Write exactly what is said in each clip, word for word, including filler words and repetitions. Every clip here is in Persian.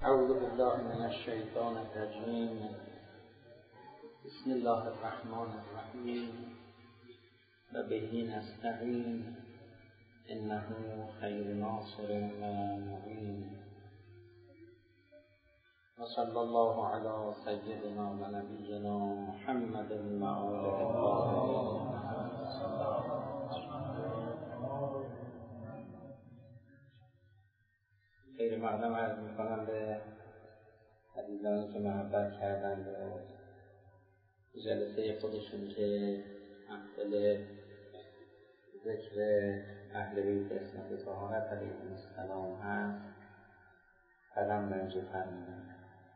اعوذ بالله من الشیطان الرجیم. بسم الله الرحمن الرحیم. و به نستعین انه خیر ناصر و معین. و صلی الله علی سیدنا و نبینا محمد و آله الطاهرین. خیر مقدم عرض میکنم به عزیزانی که محبت کردن به جلسه خودشون که محفل ذکر اهل بیت اسمت طهارت علیهم السلام هست، قدم رنج فرمودن.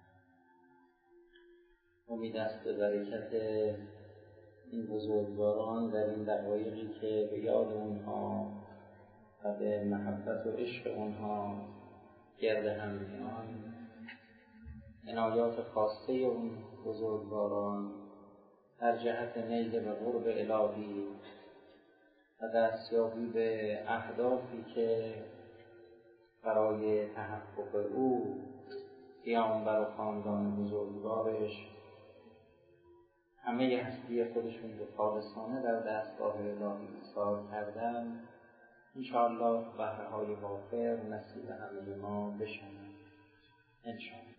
امید است به برکت این بزرگواران در این دقایقی که به یاد اونها و به محبت و عشق اونها گرد هم میان، عنایات خاصه اون بزرگواران در جهت نیل به قرب الهی و دستیابی به اهدافی که برای تحقق او پیامبر و خاندان بزرگوارش همه هستی خودشون رو خالصانه در دستگاه الهی ایثار کردن، انشاءالله بهرهای وافر نصیب همه ما بشن انشاءالله.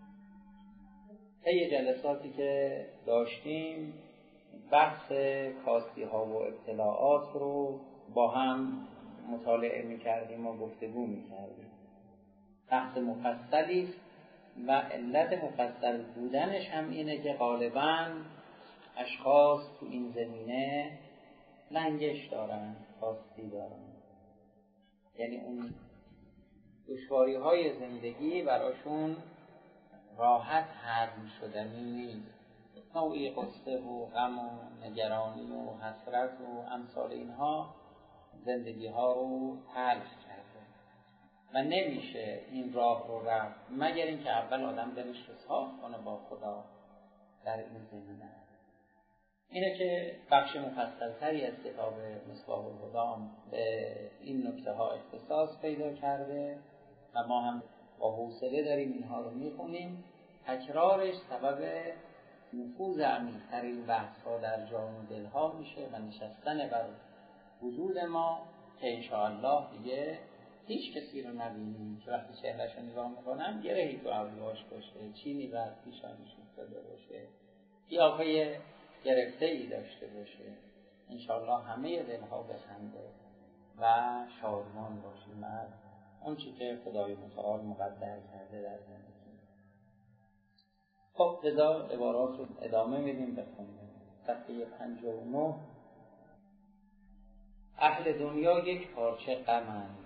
طی جلساتی که داشتیم بحث کاستی ها و ابتلاعات رو با هم مطالعه می کردیم و گفتگو می کردیم. بحث مفصلی است و علت مفصل بودنش هم اینه که غالباً اشخاص تو این زمینه لنگش دارن، کاستی دارن، یعنی اون دشواری های زندگی براشون راحت هضم شدنی نیست. نوعی قصه و غم و نگرانی و حسرت و امثال اینها زندگی ها رو تلخ کرده و نمیشه این راه رو رفت مگر اینکه اول آدم دلش رو صاف کنه با خدا در این زمینه. اینه که بخش مفصل‌تری از کتاب مصباح الهدی به این نکته ها اختصاص پیدا کرده و ما هم با حوصله داریم اینها رو میخونیم. تکرارش سبب نفوذ عمیق‌تر این بحث ها در جان و دل ها میشه و نشستن بر وجود ما که انشاءالله دیگه هیچ کسی رو نبینیم که وقتی چهرهش رو نگاه میکنم گرهی تو ابروهاش باشه، چینی بر پیشانیش افتاده باشه، قیافه گرفته ای داشته باشه. انشاءالله همه دلها بخنده و شادمان باشیم از اون چی که خدای متعال مقدر کرده در زندگی. خب لذا عبارات رو ادامه میدیم. بخونیم صفحه پنجاه و نه. اهل دنیا یک پارچه غمند،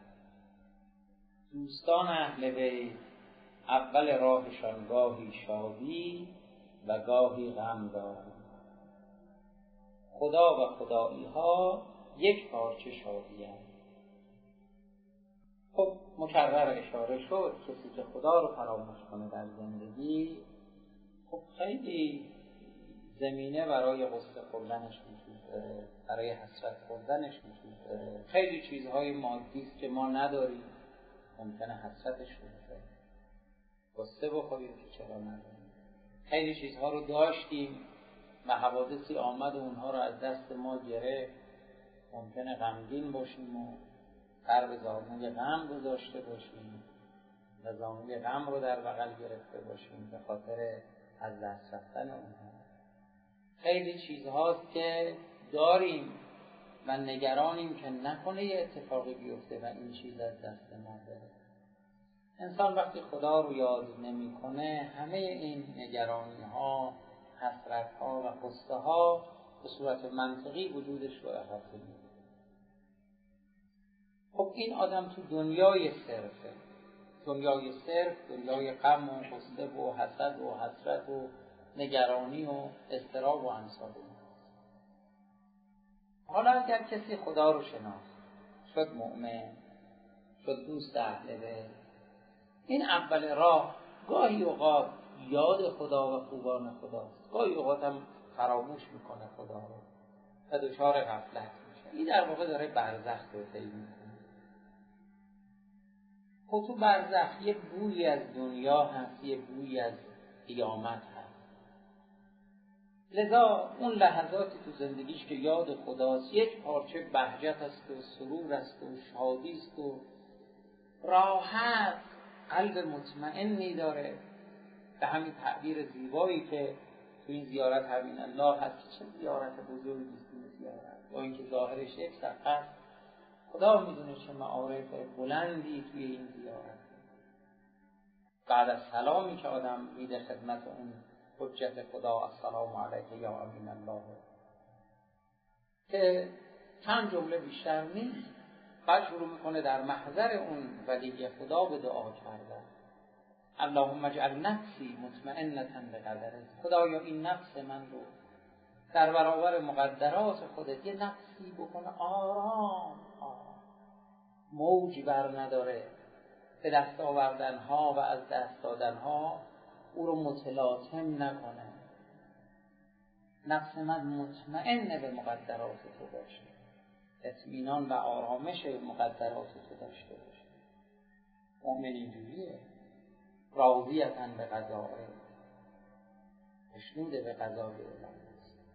دوستان اهل بیت اول راهشان گاهی شادی و گاهی غم دارند. خدا و خدایی ها یک پارچه شادی هست. خب مکرر اشاره شد کسی که خدا رو فراموش کنه در زندگی، خب خیلی زمینه برای غصه خوردنش وجود داره، برای حسرت خوردنش وجود داره. خیلی چیزهای مادی است که ما نداریم، ممکنه حسرتش رو بخوریم، غصه بخوریم که چرا نداریم. خیلی چیزها رو داشتیم و حوادثی آمد و اونها رو از دست ما گرفت، ممکنه غمگین باشیم و سر به زانوی غم گذاشته باشیم و زانوی غم رو در بغل گرفته باشیم به خاطر از دست رفتن اونها. خیلی چیزهاست که داریم و نگرانیم که نکنه یه اتفاقی بیفته و این چیز از دست ما بره. انسان وقتی خدا رو یاد نمی کنه همه این نگرانی ها، حسرت ها و غصه ها به صورت منطقی وجودش رو احاطه می‌کنه. خب این آدم تو دنیای صرفه، دنیای صرف، دنیای غم و غصه و حسد و حسرت و نگرانی و اضطراب و امثال اینها. حالا اگر کسی خدا رو شناخت، شد مؤمن، شد دوست اهل بیت، این اول راه گاهی اوقات یاد خدا و خوبان خداست، گاهی اوقات هم فراموش میکنه خدا رو و دچار غفلت میشه. این در واقع داره برزخ رو طی میکنه. خب تو برزخ یه بویی از دنیا هست، یه بویی از قیامت هست. لذا اون لحظاتی تو زندگیش که یاد خداست یک پارچه بهجت است و سرور است و شادی است و راحت، قلب مطمئنی داره. به همین تعبیر زیبایی که تو این زیارت همین الله هست که چه زیارت بزرگی است این زیارت، با اینکه ظاهرش یک صفحه است، خدا میدونه چه معارف بلندی توی این زیارت. بعد از سلامی که آدم میده خدمت اون حجت خدا، السلام علیک یا امین الله، که چند جمله بیشتر نیست، بعد شروع میکنه در محضر اون ولی خدا به دعا کردن. اللهم اجعل نفسی مطمئنة بقدرک، خدایا این نفس من رو در برابر مقدرات خودت یه نفسی بکنه آرام آرام، موجی بر نداره، به دست آوردنها و از دست دادنها او رو متلاطم نکنه. نفس من مطمئن به مقدرات تو باشه، اطمینان و آرامش مقدرات تو داشته باشه. مؤمن اینجوریه، راضیةً به قضاء، خوشنود به قضای الهی.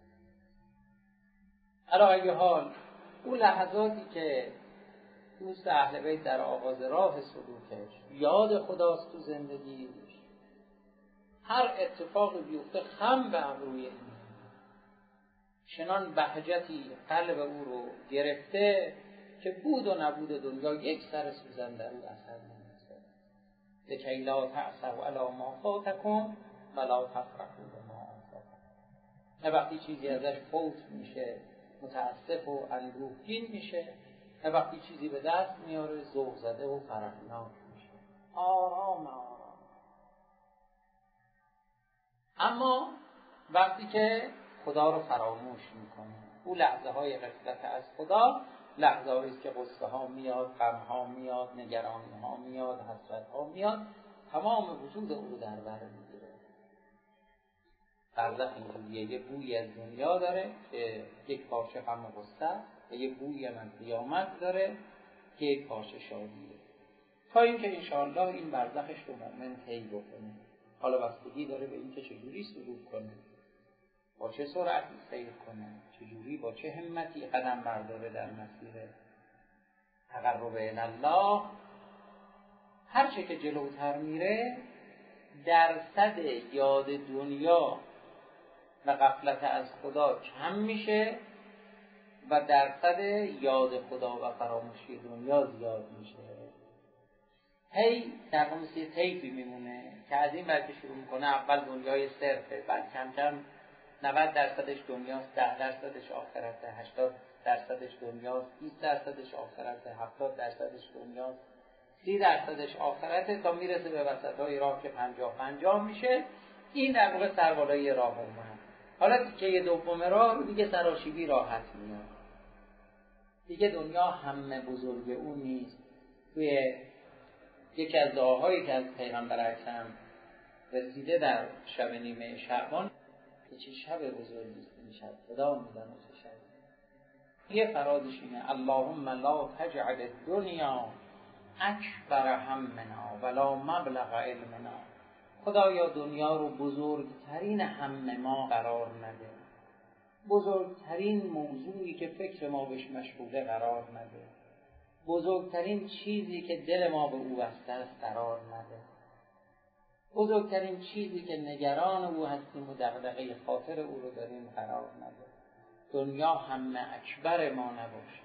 علی ای حال اون لحظاتی که دوست اهل بیت در آغاز راه سلوکش یاد خداست تو زندگیش، هر اتفاقی بیفته خم به ابروی این چنان بهجتی قلب او رو گرفته که بود و نبود دنیا یک سر سوزن در او اثر نمی‌گذاره. لکی لا تعصوا علی ما فاتکم ولا تفرحوا بما آتاکم. نه وقتی چیزی ازش فوت میشه متاسف و اندوهگین میشه، نه وقتی چیزی به دست میاره ذوق زده و فرحناک میشه. آرام آرام. اما وقتی که خدا رو فراموش میکنه، او لحظه های غفلت از خدا، لحظه هایی است که غصه ها میاد، غم ها میاد، نگرانی ها میاد، حسرت ها میاد، تمام وجود او در بر میگیره. برزخ اینجوریه، یه بوی از دنیا داره که یک پارچه غم و غصه است و یه بوی از قیامت داره که یک پارچه شادیه، تا اینکه انشاءالله این برزخش رو مؤمن طی بکنه. حالا بستگی داره به اینکه چجوری سلوک کنه، با چه سرعتی سیر کنه، چجوری با چه همتی قدم برداره در مسیر تقرب الله. هر چه که جلوتر میره درصد یاد دنیا و غفلت از خدا کم میشه و درصد یاد خدا و فراموشی دنیا زیاد میشه. هی در اون سی طیفی میمونه که از این بلکه شروع میکنه اول دنیای صرفه، بعد کم کم نود درصدش دنیاست، ده درصدش آخرته، هشتاد درصدش دنیاست، بیست درصدش آخرته، هفتاد درصدش دنیاست، سی درصدش آخرته، تا میرسه به وسطای راه که پنجاه پنجاه میشه. این در واقع سربالای راه اومد. حالا که دوم راه رو دیگه سراشیبی راحت میاد، دیگه دنیا همه بزرگ اون نیست. توی یکی از دعاهایی که از پیغمبر اکرم رسیده در شب نیمه شعبان، چه شب بزرگی است این شب، خدا میدونه چه شب. یه فرازش اینه: اللهم لا تجعل الدنیا اکبر همنا ولا مبلغ علمنا. خدایا دنیا رو بزرگترین هم ما قرار نده، بزرگترین موضوعی که فکر ما بهش مشغوله قرار نده، بزرگترین چیزی که دل ما به او بسته است قرار نده، بزرگترین چیزی که نگران او هستیم و دغدغه خاطر او رو داریم قرار نده. دنیا همه اکبر ما نباشه.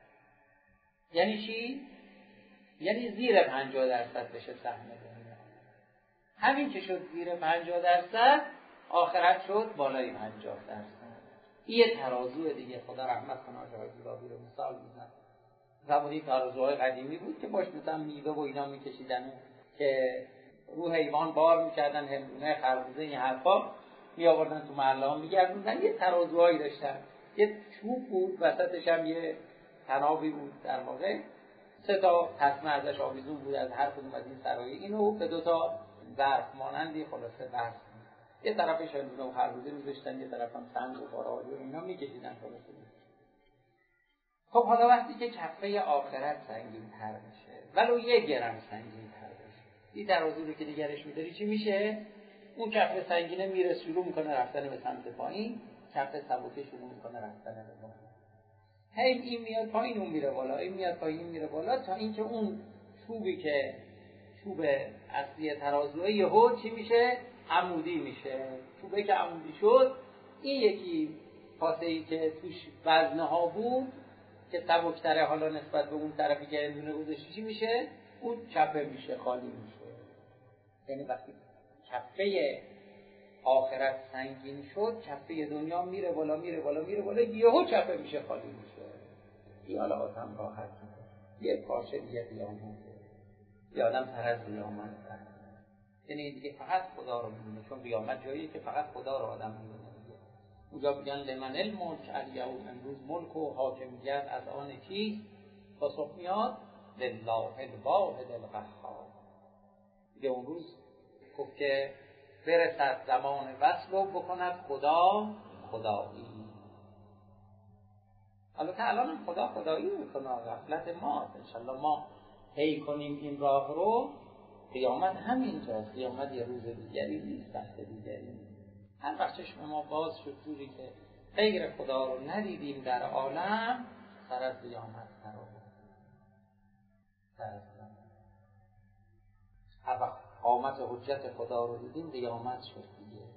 یعنی چی؟ یعنی زیر پنجاه درصد بشه سهم دنیا. همین که شد زیر پنجاه درصد، آخرت شد بالای پنجاه درصد. این یه ترازوه دیگه. خدا رحمت کنه آقای زیبابی رو مثال میزنه. زمانی ترازوهای قدیمی بود که باش مثلا میوه و اینا میکشیدن که رو حیوان بار میکردن، هندونه، خربوزه، این حرفا می آوردن تو محله ها میگردوندن. یه ترازوهایی داشتن، یه چوب بود وسطش هم یه تنابی بود، در واقع سه تا تسمه ازش آویزون بود از هر کدوم از این سرایی. اینو به دو تا ظرف مانندی خلاصه بست، یه طرفش هندونه و خربوزه میذاشتن، یه طرف هم سنگ و بارایی و اینا میکشیدن خلاصه. خب حالا وقتی که کفه آخرت سنگین تر میشه ولو یک گرم سنگین تر باشه. این ترازو رو که نگرش می‌داری چی میشه؟ اون کف سنگینه میره شروع میکنه رفتن به سمت پایین، کف سبکه شروع میکنه رفتن به بالا. هی این میاد پایین اون میره بالا، این میاد پایین این میره بالا، تا اینکه اون چوبی که چوب اصلی ترازوه یهو چی میشه؟ عمودی میشه. چوبی که عمودی شد، این یکی کاسه ای که توش وزنه ها بود که سبکتره حالا نسبت به اون طرفی که اندونه گذاشتی چی میشه؟ اون چپه میشه، خالی میشه. یعنی وقتی کفه آخرت سنگین شد، کفه دنیا میره بالا میره بالا میره بالا، یهو چپه میشه، خالی میشه. خیالات هم راحت میشه. یه پارچه دیگه قیامت، یه آدم تر از قیامت کرد. یعنی دیگه فقط خدا رو میبینه، چون قیامت جاییه که فقط خدا رو آدم میبینه. اونجا بگن لمن الملک الیوم، امروز ملک و حاکمیت از آن کیست؟ پاسخ میاد لله الواحد القهار. دیگه اون روز گفت که برسد زمان وصل و بکند خدا خدایی. البته الان هم خدا خدایی میکنه، غفلت ماست. انشالله ما هی کنیم این راه رو، قیامت همینجاست. قیامت یه روز دیگری نیست، وقت دیگری نیست. هر وقت چشم ما باز شد جوری که غیر خدا رو ندیدیم در عالم، سر از قیامت سر آورد. سر از قیامت. هر وقت قامت حجت خدا رو دیدیم، قیامت شد دیگه.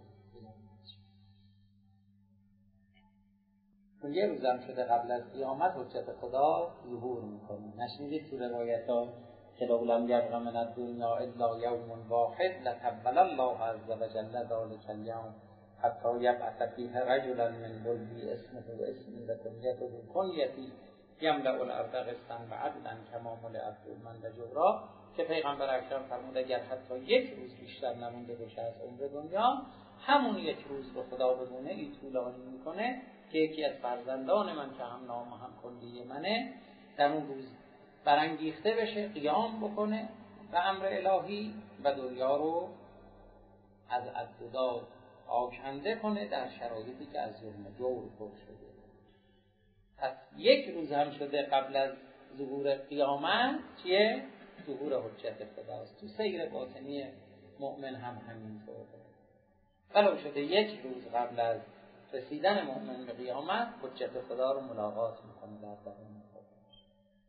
چون یه روزم شده قبل از قیامت حجت خدا ظهور میکنه. نشنیدید تو روایت ها که لو لم یبق من الدنیا الا یوم واحد لتقبل الله عز وجل ذلک اليوم حتی یبعث فیه رجلا من بلدی اسمه و اسمی و کنیته و کنیتی یملأ الارض قسطا و عدلا کما ملئت ظلما و جورا، که پیغمبر اکرم فرمود اگر حتی یک روز بیشتر نمونده باشه از عمر دنیا، همون یک روز رو خدا بگونه این طولانی میکنه که یکی از فرزندان من که هم نام هم کندی منه در اون روز برانگیخته بشه، قیام بکنه و امر الهی و دنیا رو از عدداد آکنده کنه در شرایطی که از ظلم جور پر شده. پس یک روز هم شده قبل از ظهور قیامت چیه؟ ظهور حجت خداست. تو سیر باطنی مؤمن هم همینطوره. ولو شده یک روز قبل از رسیدن مؤمن به قیامت، حجت خدا رو ملاقات میکنه در درون خودش.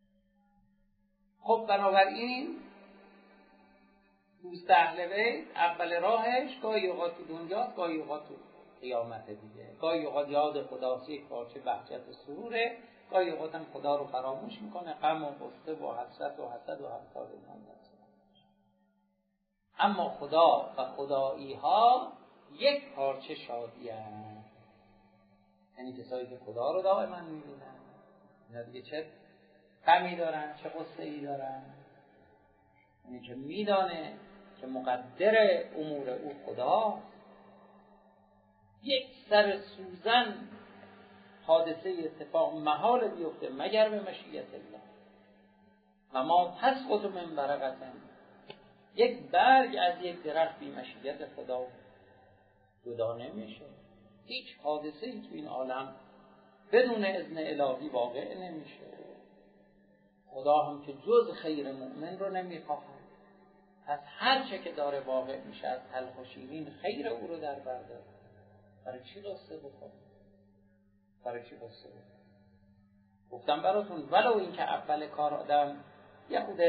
خب بنابراین دوست اهل بیت اول راهش گاهی اوقات تو دنیاست، گاهی اوقات تو قیامت دیگه. گاهی اوقات یاد خداست، یک پارچه بهجت و سروره، گاهی اوقات هم خدا رو فراموش میکنه، غم و غصه و حسرت و حسد و همثال اینا دست. اما خدا و خدایی ها یک پارچه شادی هست. یعنی کسایی که خدا رو دائما میبینن، اینا دیگه چه غمی دارن، چه غصه ای دارن. یعنی که میدانه که مقدر امور او خدا، یک سر سوزن حادثه اتفاق محال بیفته مگر به مشیت الله. و ما تسقط من ورقة، یک برگ از یک درخت بی مشیت خدا جدا نمیشه. هیچ حادثه ای تو این عالم بدون اذن الهی واقع نمیشه. خدا هم که جز خیر مؤمن رو نمیخواهد، پس هر چه که داره واقع میشه از تلخ و شیرین خیر او رو در بر داره. برای چی قصه بکنه؟ برای چی قصه بکنه؟ گفتم براتون ولو این که اول کار آدم یه خود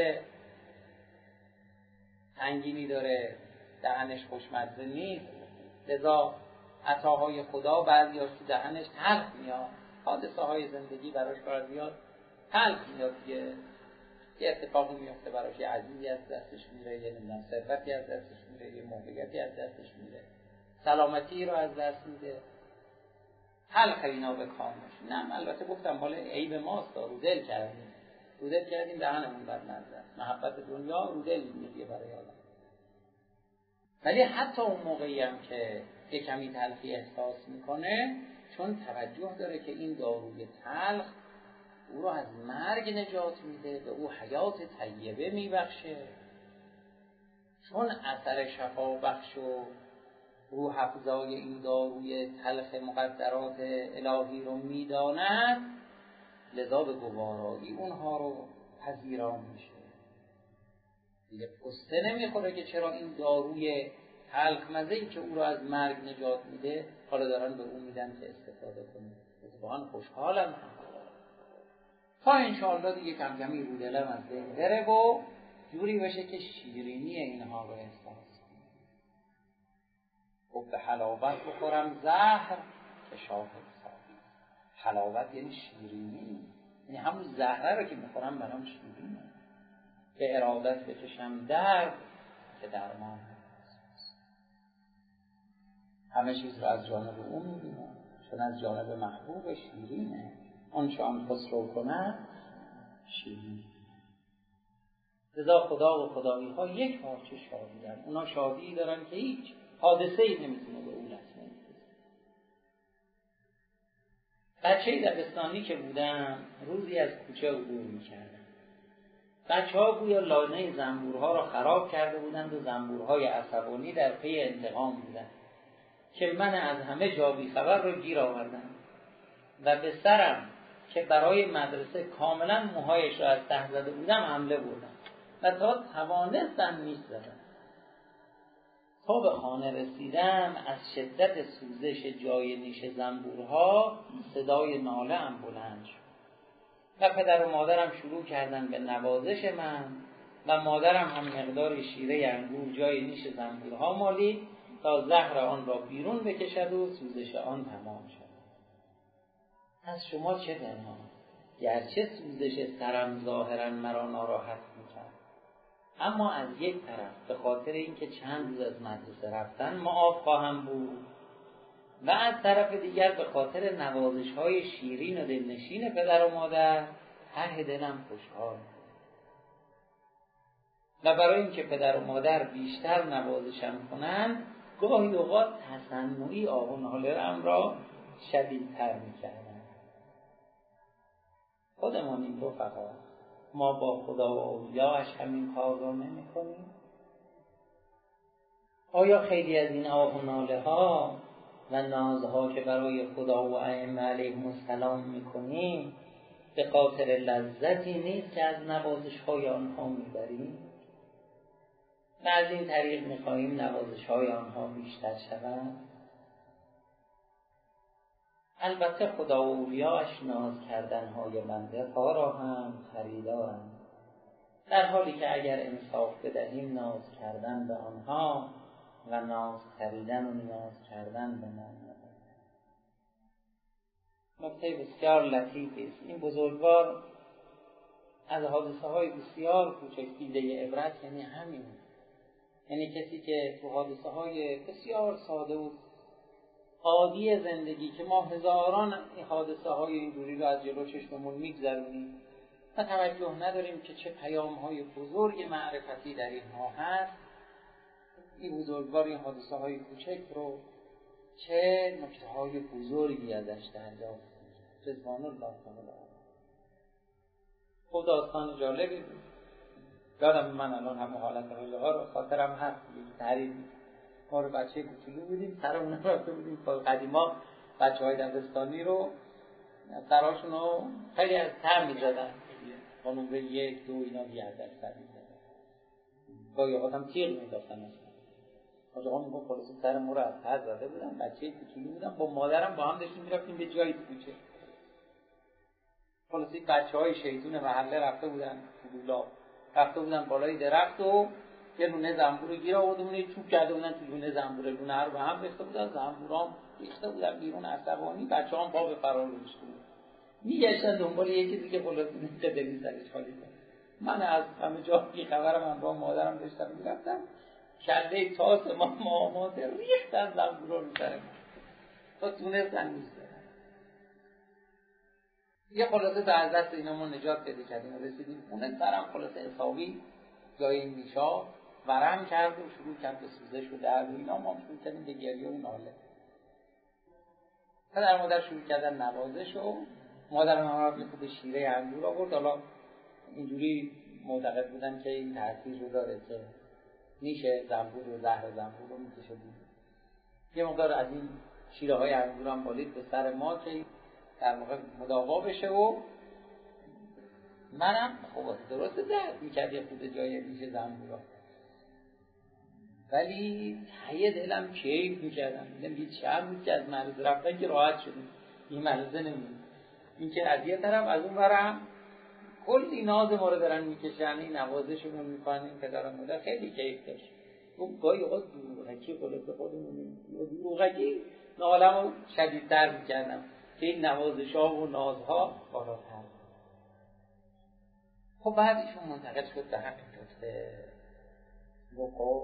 سنگینی داره، دهنش خوشمزه نیست، لذا عطاهای خدا بعضی‌هاش تو دهنش تلخ میاد، حادثه های زندگی براش بعضی‌ها تلخ میاد دیگه. یه اتفاقی میفته براش، یه عزیزی از دستش میره، یه نمیدونم ثروتی از دستش میره، یه موقعیتی از دستش میره، سلامتی رو از دست میده، تلخ اینا به کامش. نه البته گفتم مال عیب ماست، رو دل کردیم رو دل کردیم دهنمون بر نزد. محبت دنیا رو دل میگه برای آدم. ولی حتی اون موقعی هم که یه کمی تلخی احساس میکنه، چون توجه داره که این داروی تلخ او رو از مرگ نجات میده، به او حیات طیبه میبخشه، چون اثر شفا بخش و روح افزای این داروی تلخ مقدرات الهی رو میداند، لذا به گوارایی اونها رو پذیران میشه. دیگه قصه نمیخوره که چرا این داروی تلخ مزه‌ای که او را از مرگ نجات میده حالا دارن به او میدن که استفاده کنه. اتفاقا خوشحالم تا انشاءالله دیگه کم کمی رو دلم از بین بره و جوری بشه که شیرینی اینها رو احساس کنم. خب به حلاوت بخورم زهر که شاهد ساقی. حلاوت یعنی شیرینی، یعنی همون زهره رو که میخورم برام شیرینه. به ارادت بکشم درد که درمان همه چیز رو از جانب او میبینم، چون از جانب محبوب شیرینه. اون چون خسرو کنه شیرین. لذا خدا و خدایی ها یک پارچه شادی دارن. اونا شادی دارن که هیچ حادثه ای نمیتونه به اون لطمه بزنه. بچه دبستانی که بودم روزی از کوچه عبور میکردم. بچه ها گویا لانه زنبورها را خراب کرده بودند و زنبورهای عصبانی در پی انتقام بودند که من از همه جا بی خبر رو گیر آوردم و به سرم که برای مدرسه کاملا موهایش را از ته زده بودم حمله بردم و تا توانستم نیست زدم. تا به خانه رسیدم از شدت سوزش جای نیش زنبورها صدای ناله ام بلند شد و پدر و مادرم شروع کردن به نوازش من و مادرم هم مقدار شیره انگور جای نیش زنبورها مالید تا زهر آن را بیرون بکشد و سوزش آن تمام شد. از شما چه پنهان؟ گرچه سوزش سرم ظاهرا مرا ناراحت می‌کرد، اما از یک طرف به خاطر اینکه چند روز از مدرسه رفتن معاف خواهم بود و از طرف دیگر به خاطر نوازش‌های شیرین و دلنشین پدر و مادر ته دلم خوشحال و برای اینکه پدر و مادر بیشتر نوازشم کنند گاهی اوقات تصنعی آه و ناله‌ام را شدیدتر می‌کردم. خودمان این رفقا ما با خدا و اولیاءش همین کار رو نمی کنیم؟ آیا خیلی از این آه و ناله ها و نازها که برای خدا و ائمه علیهم السلام می کنیم به خاطر لذتی نیست که از نوازش های آنها می بریم؟ و از این طریق می خواهیم نوازش های آنها بیشتر شوند؟ البته خدا و اولیاءش ناز کردنهای بنده ها را هم خریدارند، در حالی که اگر انصاف بدهیم ناز کردن به آنها و ناز خریدن و نیاز کردن به ما نبود. نکته بسیار لطیفی است. این بزرگوار از حادثه های بسیار کوچک دیده عبرت یعنی همین، یعنی کسی که تو حادثه های بسیار ساده و عادی زندگی که ما هزاران حادثه های اینجوری رو از جلو چشممون میگذرونیم و توجه نداریم که چه پیام های بزرگ معرفتی در اینها هست، این بزرگوار این حادثه های کوچک رو چه نکته های بزرگی ازش دریافت کنیم. رضوان الله تعالی. خب داستان جالبی بود. یادم من الان همه حالت های ها رو خاطرم هست. یک تعریف ما رو بچه کوچولو بودیم، سر اونم رفته بودیم قدیما بچه های دبستانی رو سراشون رو خیلی از تر می زدن، با نمره یک دو اینا بیادر سر می زدن، گاهی اوقات هم تیغ می داشتن. حاج آقا میگفت خلاصه سر ما رو از تر زده بودن، بچه کوچولو بودن، با مادرم با هم داشتیم میرفتیم به جایی کوچه. خلاصه بچه های شیطون محله رفته بودن فضولا، رفته بودن بالای درخت و یه لونه زنبور رو گیر آورده بودن، چوب کرده بودن تو لونه زنبور، لونه رو به هم ریخته بودن، زنبورام ریخته بودن بیرون عصبانی، بچه‌ها هم پا به فرار گذاشته بودن. میگشتن دنبال یه چیزی که خلاص قدمی سرش خالی کنه. من از همه جا بی خبرم، من با مادرم داشتم میرفتم، کله تاس ما مامات ریختن زنبورا رو سر من تا تونستن نیستن. یه خلاصه تا از دست اینا ما نجات پیدا کردیم و رسیدیم خونه. سرم خلاصه حسابی جای این میشا ورم کرد و شروع کرد به سوزش و درد و اینا. ما شروع کردیم به گریه و ناله. پدر مادر شروع کردن نوازش و مادرم هم رفت به شیره انگور آورد. حالا اینجوری معتقد بودن که این تاثیر رو داره که نیش زنبور و زهر زنبور رو میکشه بود. یه مقدار از این شیره های انگور هم بالید به سر ما که در واقع مداوا بشه و منم خب درسته درد میکرد یه خود جای میشه زنبورا، ولی ته دلم کیف میکردم. دیدم یه چند روز که از مریض رفتن که راحت شدیم، این مریضه نمید. این که از یه طرف از اون برم کلی ناز ما رو دارن میکشن، این نوازشمون میکنن، این پدرم مادر خیلی کیف داشت. اون گاهی اوقات دروغکی خلاصه خودمونیم دروغکی نالم رو شدیدتر میکردم که این نوازش ها و نازها بالاتر. خب بعد ایشون منتقل شد به همین نکته، گفت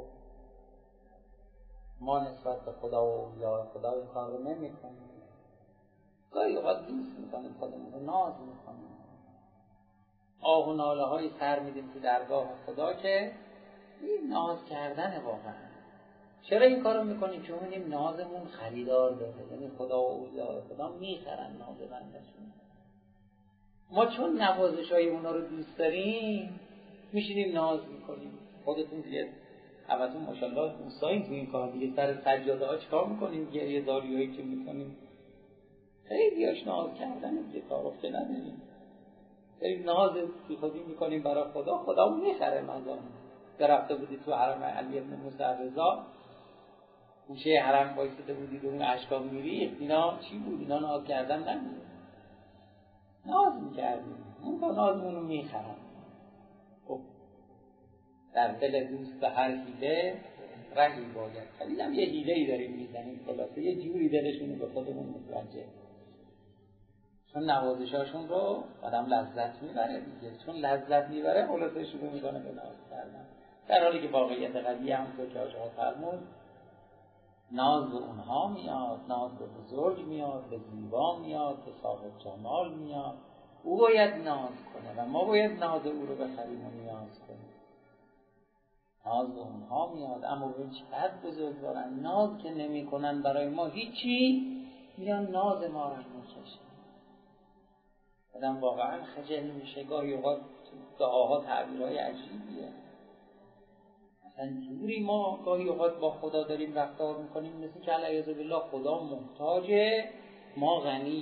ما نسبت به خدا و یا خدا این کار رو نمی کنیم. گاهی اوقات دوست میکنیم خودمون رو، ناز میکنیم، آه و ناله های سر میدیم تو درگاه خدا که این ناز کردن واقعا. چرا این کار رو میکنیم؟ چون میدیم نازمون خریدار داره، یعنی خدا و اولیاء خدا میخرن ناز بندشون. ما چون نوازش های اونا رو دوست داریم میشینیم ناز میکنیم. خودتون دیگه همتون ماشاءالله موساییم تو این کار دیگه، سر سجاده ها چکار میکنیم؟ گریه داری هایی که میکنیم خیلی هاش ناز کردن دیگه، تعارف که نداریم، داریم ناز بی خودی میکنیم برای خدا، خدا میخره نازمون. درفته بودی تو حرم علی ابن موسی رضا، گوشه حرم بایسته بودید و اون اشکا میریخت، اینا چی بود؟ اینا ناز کردن نبود، ناز میکردیم، اون با نازمون رو میخرن. خب در دل دوست به هر حیله رهی باید. خیلی هم یه حیله ای داریم میزنیم، خلاصه یه جوری دلشون رو به خودمون متوجه، چون نوازشاشون رو آدم لذت میبره دیگه، چون لذت میبره خلاصه شروع میکنه به ناز کردن، در حالی که واقعیت قضیه همونطور که آقا فرمود ناز به اونها میاد، ناز به بزرگ میاد، به زیبا میاد، به صاحب جمال میاد. او باید ناز کنه و ما باید ناز او رو بخریم و نیاز کنیم. ناز به اونها میاد، اما به چقدر بزرگوارن، ناز که نمی کنن برای ما هیچی، میان ناز ما رو میکشن. آدم واقعا خجل میشه. گاهی اوقات دعاها تعبیرهای عجیبیه، مثلا جوری ما گاهی اوقات با خدا داریم رفتار میکنیم مثل که علیه بالله خدا محتاجه، ما غنی،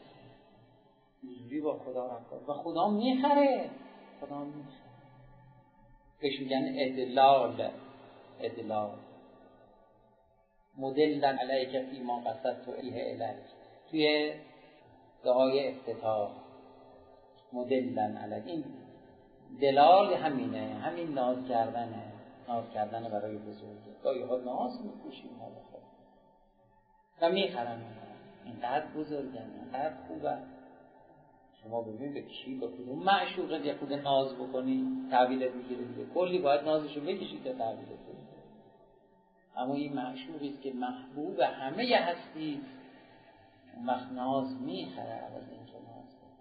جوری با خدا رفتار و خدا میخره، خدا میخره. بهش میگن ادلال، ادلال مدلن علیک فی ما قصدت الیه الیک. توی دعای افتتاح مدلن علیک، این دلال همینه، همین ناز کردنه، ناز کردن برای بزرگی. گاهی ها ناز میکشیم ما بخور و میخرن، اینقدر بزرگن، اینقدر خوبه. شما ببین به کی، به کدوم معشوقه یه خود ناز بکنی تحویلت میگیره دیگه، کلی باید نازشو بکشید تا تحویلت بگیره. اما این معشوقیست که محبوب همه هستی، اون وقت ناز میخره عوض اینکه ناز بکنی.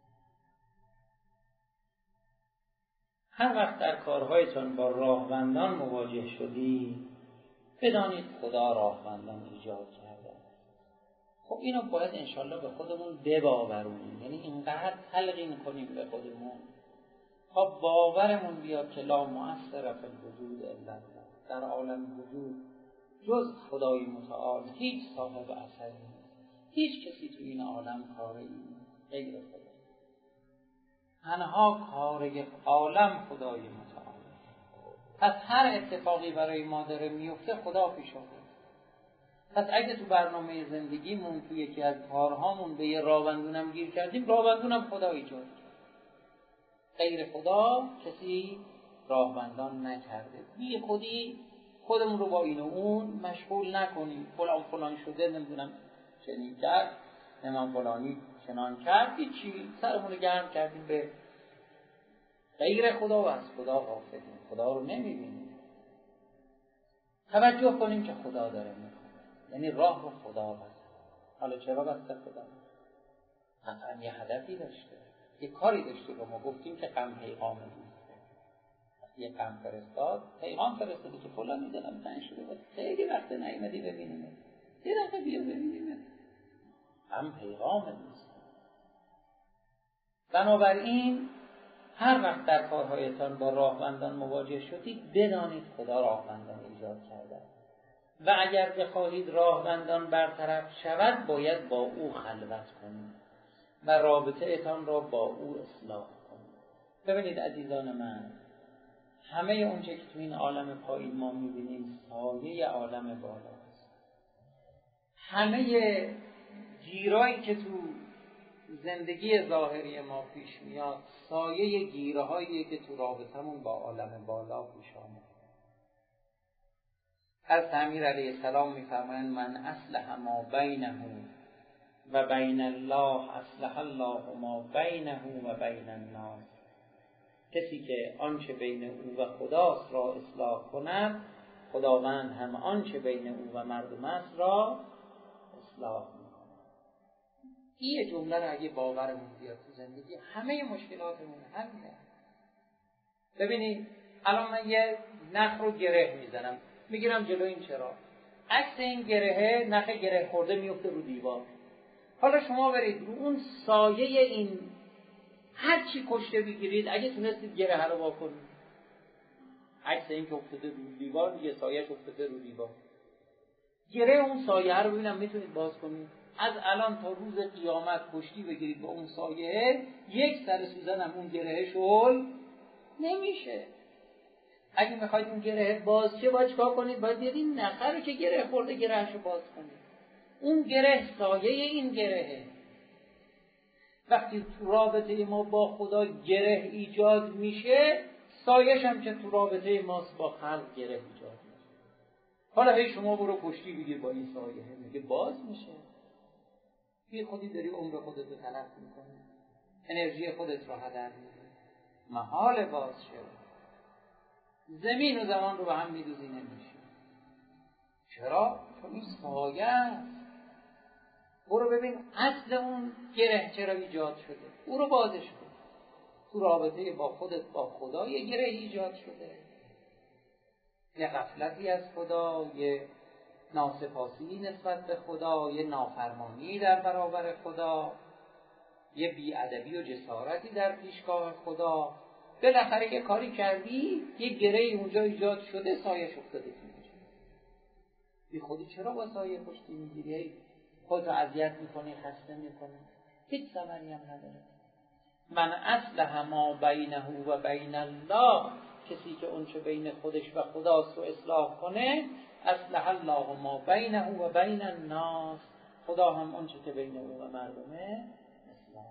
هر وقت در کارهایتان با راهبندان مواجه شدی بدانید خدا راهبندان ایجاد کرده. خب اینو باید انشالله به خودمون بباورونیم، یعنی اینقدر تلقین کنیم به خودمون تا باورمون بیاد که لا مؤثر فی الوجود الا الله، در عالم وجود جز خدای متعال هیچ صاحب اثری نیست، هیچ کسی تو این عالم کاری نیست غیر خدا. تنها کار عالم خدای متعال. پس هر اتفاقی برای ما داره میفته خدا پیش آورده. پس اگه تو برنامه زندگیمون تو یکی از کارهامون به یه راهبندونم گیر کردیم، راهبندونم خدا ایجاد کرد، غیر خدا کسی راهبندان نکرده. بی خودی خودمون رو با این و اون مشغول نکنیم، فلان فلان شده نمیدونم چنین کرد، نمیدونم فلانی چنان کرد، هیچی، سرمون رو گرم کردیم به غیر خدا و از خدا غافلیم، خدا رو نمیبینیم. توجه کنیم که خدا داره میکنه، یعنی راه رو خدا بسته. حالا چرا بسته خدا؟ قطعا یه هدفی داشته، یه کاری داشته. با ما گفتیم که غم پیغام دوسته، یه غم فرستاد، پیغام فرستاده که فلانی دلم تنگ شده بود، خیلی وقت نیومدی ببینیم، یه دفعه بیا ببینیم. غم پیغام دوسته. بنابراین هر وقت در کارهایتان با راهبندان مواجه شدید بدانید خدا راهبندان ایجاد کرده و اگر بخواهید راهبندان برطرف شود باید با او خلوت کنید و رابطه اتان را با او اصلاح کنید. ببینید عزیزان من، همه اونچه که تو این عالم پایین ما میبینیم سایه عالم بالاست. همه گیرایی که تو زندگی ظاهری ما پیش میاد سایه گیرهایی که تو رابطمون با عالم بالا پیش آمد. از امیر علیه السلام میفرمایند من اصلح ما بینه و بین الله اصلح الله ما بینه و بین الناس. کسی که آنچه بین او و خداست را اصلاح کند، خداوند هم آنچه بین او و مردم است را اصلاح می‌کند. این جمله را اگه باورمون بیاد تو زندگی، همه مشکلاتمون حل میشه. ببینید الان من یه نخ رو گره میزنم، میگیرم جلو این چراغ، عکس این گرهه، نخ گره خورده میفته رو دیوار. حالا شما برید رو اون سایه این هر چی کشته بگیرید، اگه تونستید گره رو واکنید، عکس این که افتاده رو دیوار یه سایه‌اش افتاده رو دیوار، گره اون سایه رو ببینم میتونید باز کنید. از الان تا روز قیامت کشتی بگیرید با اون سایه، یک سر سوزن هم اون گره شل نمیشه. اگه میخواید اون گره باز شه باید چیکار کنید؟ باید بیاد این نخه رو که گره خورده گرهشو باز کنید. اون گره سایه این گرهه. وقتی تو رابطه ما با خدا گره ایجاد میشه، سایه‌ش هم که تو رابطه ماست با خلق گره ایجاد میشه. حالا هی شما برو کشتی بگیر با این سایه، میگه باز میشه. بی خودی داری عمر خودت رو تلف میکنی، انرژی خودت رو هدر میدی. محال باز شه. زمین و زمان رو به هم میدوزی نمیشه. چرا؟ چون این سایه است. برو ببین اصل اون گره چرا ایجاد شده، او رو بازش کن. تو رابطه با خودت با خدا یه گره ایجاد شده، یه غفلتی از خدا، یه ناسپاسی نسبت به خدا، یه نافرمانی در برابر خدا، یه بی‌ادبی و جسارتی در پیشگاه خدا. بالاخره یه کاری کردی، یه گره اونجا ایجاد شده، سایه افتاده توش. بی خودی چرا با سایه پشتی میگیری؟ خودت رو اذیت میکنی، خسته میکنی، هیچ ثمری هم نداره. من اصلح ما بینه و بین الله، کسی که اون چه بین خودش و خداست رو اصلاح کنه، اصلح الله ما بینه و بین الناس، خدا هم اون چه که بین او و مردمه اصلاح.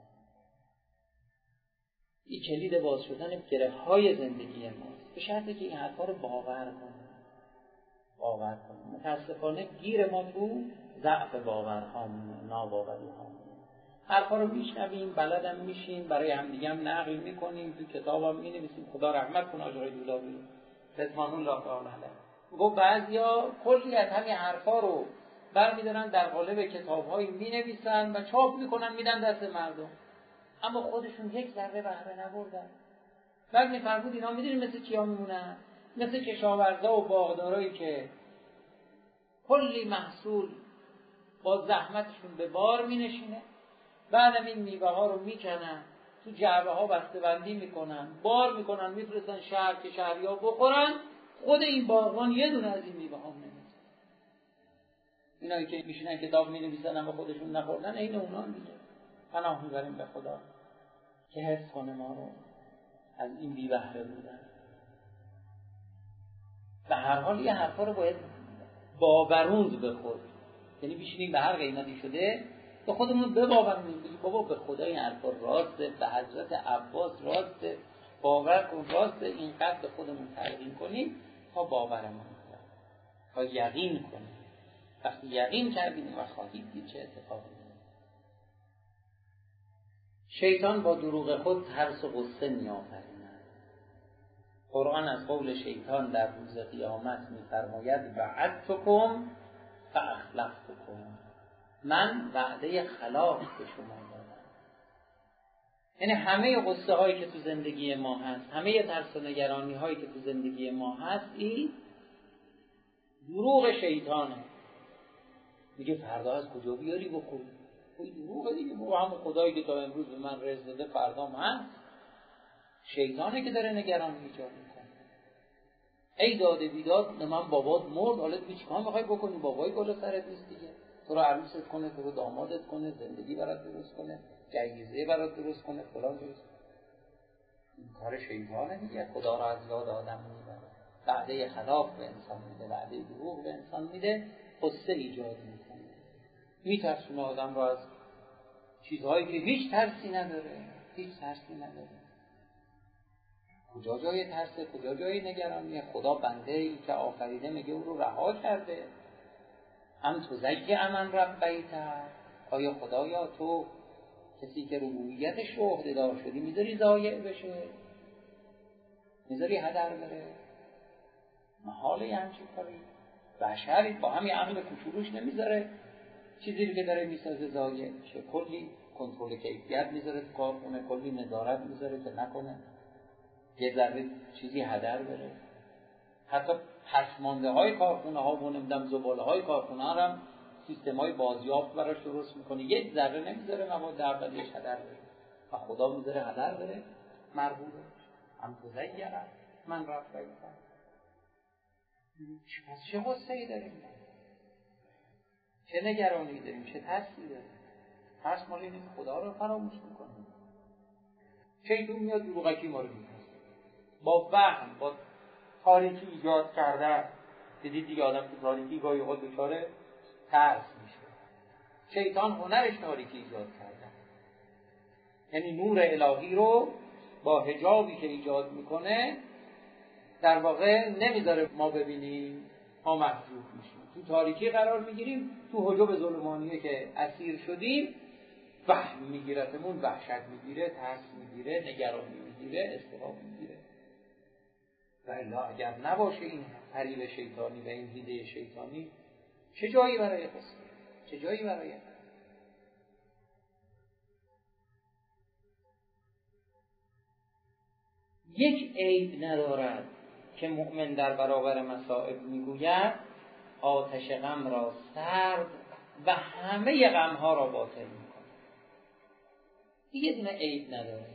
این کلید باز شدن گره های زندگی ماست، به شرطی که این حرفا رو باور کنیم. باور کنیم. متاسفانه گیر ما تو ضعف باورهامون، ناباوری هامون. حرفا رو میشنویم، بلدم میشیم، برای همدیگه هم نقل میکنیم، تو کتابم مینویسیم. خدا رحمت کنه آقای دولابی رضوان الله تعالی علیه. گفت بعضیا کلی از همین حرفا رو برمی‌دارن در قالب کتاب‌هایی مینویسن و چاپ میکنن میدن دست مردم، اما خودشون یک ذره بهره نبردن. بعد میفرمود اینا میدونید مثل کیا میمونن؟ مثل کشاورزا و باغدارایی که کلی محصول با زحمتشون به بار مینشینه، بعدم این میوه ها رو میکنن، تو جعبه ها بسته بندی میکنن، بار میکنن، میفرستن شهر که شهری ها بخورن، خود این باغبان یه دونه از این میوه ها نمیده. اینایی که میشینن کتاب مینویسن اما خودشون نخوردن، این اونا میگه. پناه میبریم به خدا که حفظ کنه ما رو از این بی بهره بودن. به هر حال یه حرفا رو باید باوروند به خود، یعنی بشینیم به هر قیمتی شده به خودمون بباوریم، بگیم بابا به خدا این حرفا راسته، به حضرت عباس راسته، باور کن راسته. اینقدر به خودمون تلقین کنیم تا باورمون کنیم، تا یقین کنیم. وقتی یقین کردیم و خواهید دید چه اتفاقی میفته. شیطان با دروغ خود ترس و غصه می‌آفریند. قرآن از قول شیطان در روز قیامت می‌فرماید وعدتکم فاخلفتکم، من وعده خلاف به شما دادم. یعنی همه قصه هایی که تو زندگی ما هست، همه ترس و نگرانی هایی که تو زندگی ما هست، این دروغ شیطانه. میگه فردا از کجا بیاری بخوری؟ این دروغه دیگه. با همون خدایی که تا امروز به من رزق داده فردام هست. شیطانه که داره نگرانی ایجاد میکنه. ای داده بیداد، من بابات مرد، حالا دیگه چیکار میخوای بکنی؟ بابای بالا سرت نیست دیگه، تو رو عروست کنه، تو رو دامادت کنه، زندگی برات درست کنه، جایزه برات درست کنه، فلان درست کنه. کار شیطانه دیگه. خدا را از یاد آدم میبره، وعده خلاف به انسان میده، وعده دروغ به انسان میده، قصه ایجاد میکنه، میترسونه آدم را از چیزهایی که هیچ ترسی نداره، هیچ ترسی نداره. کجا جای ترسه؟ کجا جای نگرانیه؟ خدا بنده ای که آفریده میگه او رو رها کرده. هم تو زکی امن ربیت، آیا خدایا تو کسی که ربوبیتش رو عهده‌دار شدی میذاری ضایع بشه؟ میذاری هدر بره؟ محاله یه همچین کاری. بشری با همین عقل کوچولوش نمیذاره چیزی رو که داره میسازه ضایع بشه. کلی کنترل کیفیت میذاره تو کارخونه، کلی نظارت میذاره که نکنه یه ذره چیزی هدر بره. حتی پسمانده های کارخونه ها و نمیدونم زباله های کارخونه ها هم سیستم های بازیافت براش درست میکنه، یک ذره نمیذاره مواد اولیه‌اش هدر بره و خدا میذاره هدر بره. مرغوبه هم تو زیره من رفت بایدم. چه غصه ای داریم؟ چه نگرانی داریم؟ چه ترسی داریم؟ ترس مال اینه که خدا رو فراموش میکنیم. شیطان میاد دروغکی ما رو میکنه، با وهم، با تاریکی ایجاد کرده. دیدید دیگه آدم تو تاریکی گاهی اوقات دچار ترس میشه. شیطان هنرش تاریکی ایجاد کرده، یعنی نور الهی رو با حجابی که ایجاد میکنه در واقع نمیذاره ما ببینیم، ما محجوب میشیم، تو تاریکی قرار میگیریم، تو حجاب ظلمانیه که اسیر شدیم، وهم میگیرتمون، وحشت میگیره، ترس میگیره، نگرانی میگیره، اضطراب میگیره. و الا اگر نباشه این فریب شیطانی و این حیله شیطانی، چه جایی برای قصه؟ چه جایی برای قصه؟ یک عیب ندارد که مؤمن در برابر مصائب میگوید آتش غم را سرد و همه غمها را باطل میکنه. یه دونه عیب نداره.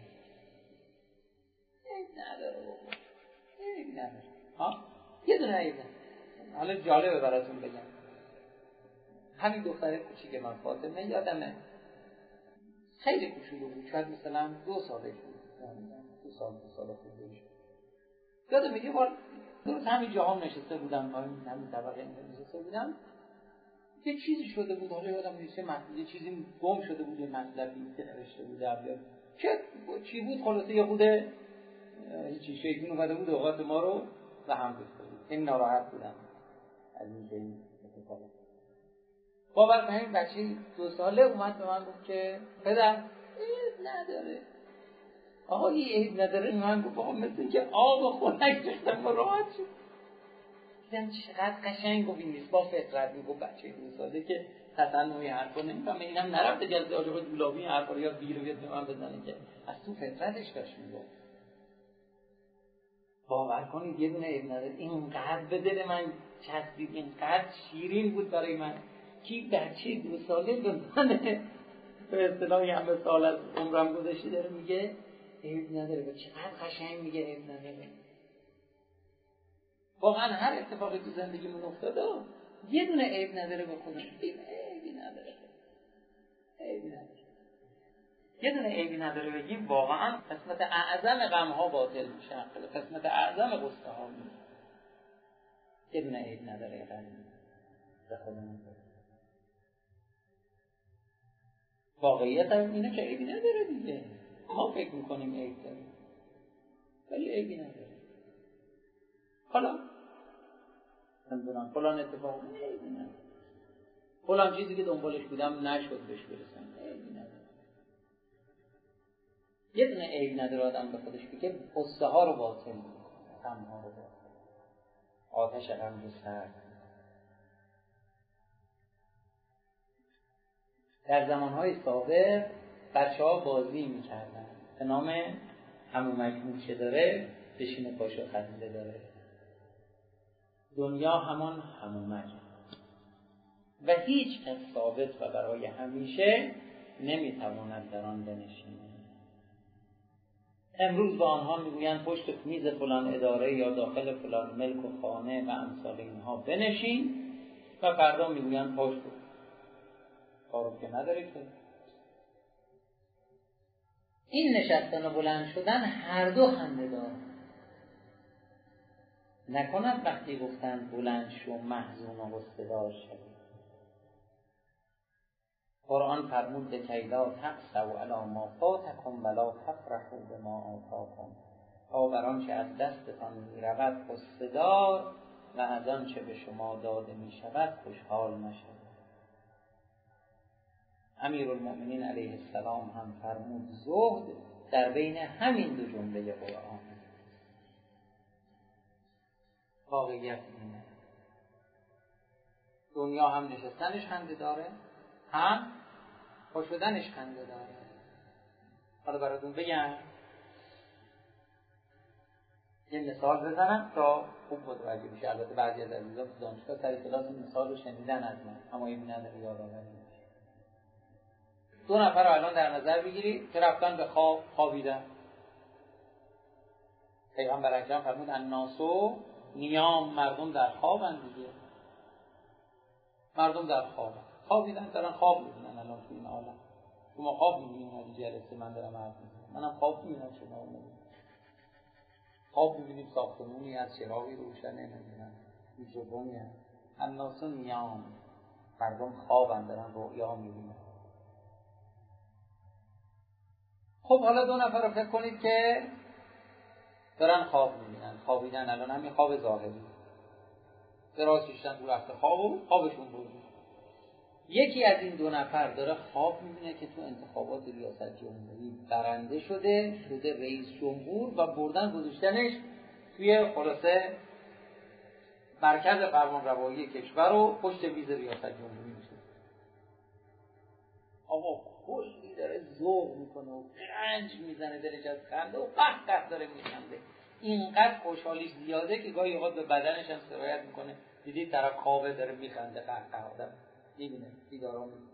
عیب نداره بابا. عیب نداره. ها؟ یه دونه عیب نداره. حالا جالبه براتون بگم. همین دختره کوچیک من فاطمه یادمه خیلی کوچولو بود، شاید مثلا دو سالش بود، دو سال دو سال خودش. یادم میگه بار درست همین جاها نشسته بودم، همین طبقه نشسته بودم، یه چیزی شده بود، حالا یادم نیست، یه چیزی گم شده بود، یه مطلبی که نوشته بود یا چه چی بود، خلاصه یه خود هیچی شیطون اومده بود اوقات ما رو و هم گفته بود. این ناراحت بودم از این که این اتفاق باور کنید. بچه دو ساله اومد به من گفت که پدر عیب نداره. آقا این عیب نداره. من گفت آقا مثل این که آب خنک ریختم و راحت شد. دیدم چقدر قشنگ گفت این نیست با فطرت. میگفت بچه دو ساله که تصنعی حرفا نمیفهمه، اینم نرفته جلسه آجاق دولابی حرفا رو یا بیر بیاد به من بزنه که از تو فطرتش داشت میگفت. باور کنید یه دونه عیب نداره. اینقدر به دل من چسبید، اینقدر شیرین بود برای من که بچه دو ساله به من به اصطلاح همه سال از عمرم گذشته داره میگه عیب نداره. و چقدر قشنگ میگه عیب نداره. واقعا هر اتفاقی تو زندگیمون افتاده یه دونه عیب نداره به خودم. عیبی نداره. عیبی نداره. یه دونه عیبی نداره بگیم واقعا قسمت اعظم غم‌ها باطل میشه. قسمت اعظم غصه ها میشه. یه دونه عیب نداره غم به خودمون. واقعیت هم اینه که عیبی نداره دیگه. ما فکر میکنیم عیب داره ولی عیبی نداره. حالا نمیدونم فلان اتفاق عیبی نداره، فلان چیزی که دنبالش بودم نشد بهش برسم، عیبی نداره. یه دونه عیب نداره آدم به خودش بگه قصه ها رو باطل میکنه، غم ها رو باطل، آتش غم رو سرد. در زمانهای سابق بچه ها بازی میکردن به نام همون مجموع چه داره بشینه پاشو خنده داره. دنیا همان همون مجموع و هیچ کس ثابت و برای همیشه نمیتواند در آن بنشینه. امروز با آنها میگویند پشت میز فلان اداره یا داخل فلان ملک و خانه و امثال اینها بنشین و فردا میگویند پشت کارو که نداره که. این نشستن و بلند شدن هر دو خنده دار. نکنند وقتی گفتند بلند شو محزون و غصه‌دار شوی. قرآن فرمود لکی لا تأسوا علی ما فاتکم ولا تفرحوا بما آتاکم. تا بر آنچه از دستتان می‌رود غصه‌دار و از آنچه به شما داده می‌شود خوشحال نشوید. امیرالمؤمنین علیه السلام هم فرمود زهد در بین همین دو جمله قرآن. واقعیت اینه. دنیا هم نشستنش خنده داره، هم خوش شدنش خنده داره. حالا براتون بگم، یه مثال بزنم تا خوب متوجه بشه. البته بعضی از عزیزان تو دانشگاه سر کلاس این مثال رو شنیدن از من، اما این نداره یادآوری میشه. دو نفر رو الان در نظر بگیرید که رفتن به خواب، خوابیدن. پیغمبر اکرم فرمود الناسو نیام، مردم در خوابن دیگه. مردم در خوابن، خوابیدن، دارن خواب میبینن. الان تو این عالم شما خواب میبینید، این جلسه من دارم حرف میزنم، منم خواب میبینم، شما میبینید خواب میبینید ساختمونی از چراغی روشنه، نمیدونم میکروفونی هست. الناسو نیام، مردم خوابن، دارن رؤیا میبینن. خب حالا دو نفر رو فکر کنید که دارن خواب میبینن، خوابیدن. الان همین خواب ظاهری، دراز کشیدن تو رخت خواب و خوابشون بود. یکی از این دو نفر داره خواب میبینه که تو انتخابات ریاست جمهوری برنده شده، شده رئیس جمهور و بردن گذاشتنش توی خلاصه مرکز فرمانروایی کشور و پشت میز ریاست جمهوری میشه. آقا کلی داره ذوق میکنه و رنج میزنه دلش از خنده و قهقه داره میخنده. اینقدر خوشحالیش زیاده که گاهی اوقات به بدنش هم سرایت میکنه. دیدید طرف خوابه داره میخنده، قهقه آدم میبینه، دیدارا میبینه.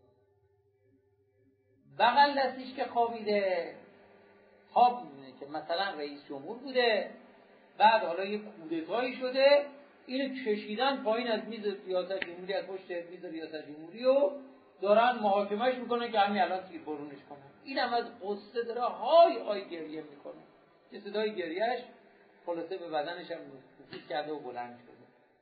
بغل دستیش که خوابیده، خواب میبینه که مثلا رئیس جمهور بوده، بعد حالا یه کودتایی شده، اینو کشیدن پایین از میز ریاست جمهوری، از پشت میز ریاست جمهوری و دارن محاکمهش میکنن که همین الان تیر برونش کنن. اینم از قصه داره های های گریه میکنه که صدای گریهش خلاصه به بدنش هم نفوذ کرده و بلند شده.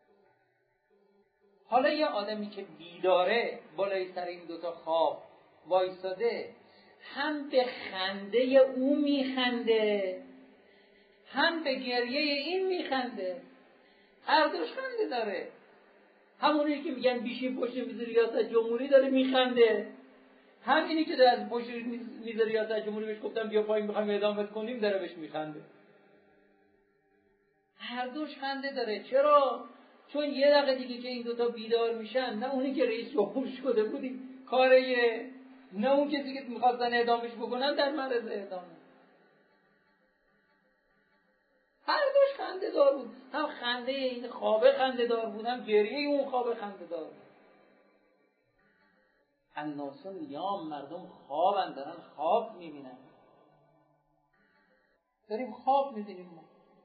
حالا یه آدمی که بیداره بالای سر این دوتا خواب وایساده، هم به خنده او میخنده، هم به گریه این میخنده. هر دوش خنده داره. همونی که میگن بیشی پشت میز ریاست جمهوری داره میخنده، هم اینی که از پشت میز ریاست جمهوری بهش گفتم بیا پایین میخوایم اعدامت کنیم داره بهش میخنده. هر دوش خنده داره. چرا؟ چون یه دقیقه دیگه که این دوتا بیدار میشن، نه اونی که رئیس جمهور شده بودی کاره، نه اون کسی که میخواستن اعدامش بکنن در معرض اعدامه. هر دوش خنده دار بود. هم خنده این خوابه خنده دار بود، هم گریه اون خوابه خنده دار بود. الناس نیام، مردم خوابن، دارن خواب میبینن. داریم خواب میبینیم. ما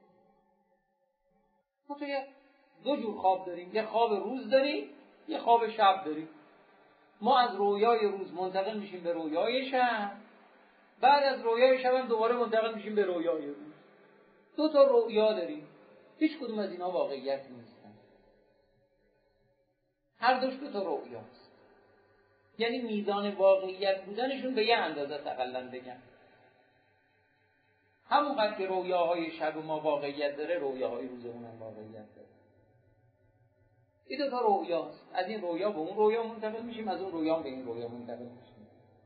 ما تو یه دو جور خواب داریم، یه خواب روز داریم، یه خواب شب داریم. ما از رویای روز منتقل میشیم به رویای شب، بعد از رویای شب هم دوباره منتقل میشیم به رویای روز. دو تا رویا داریم، هیچ کدوم از اینا واقعیت نیستن. هر دوش دو تا رویاست. یعنی میزان واقعیت بودنشون به یه اندازه تقلن بگم. همونقدر که رویاهای شب ما واقعیت داره، رویاهای روزمون هم واقعیت داره. این دو تا رویاست. از این رویا به اون رویا منتقل میشیم، از اون رویا به این رویا منتقل میشیم.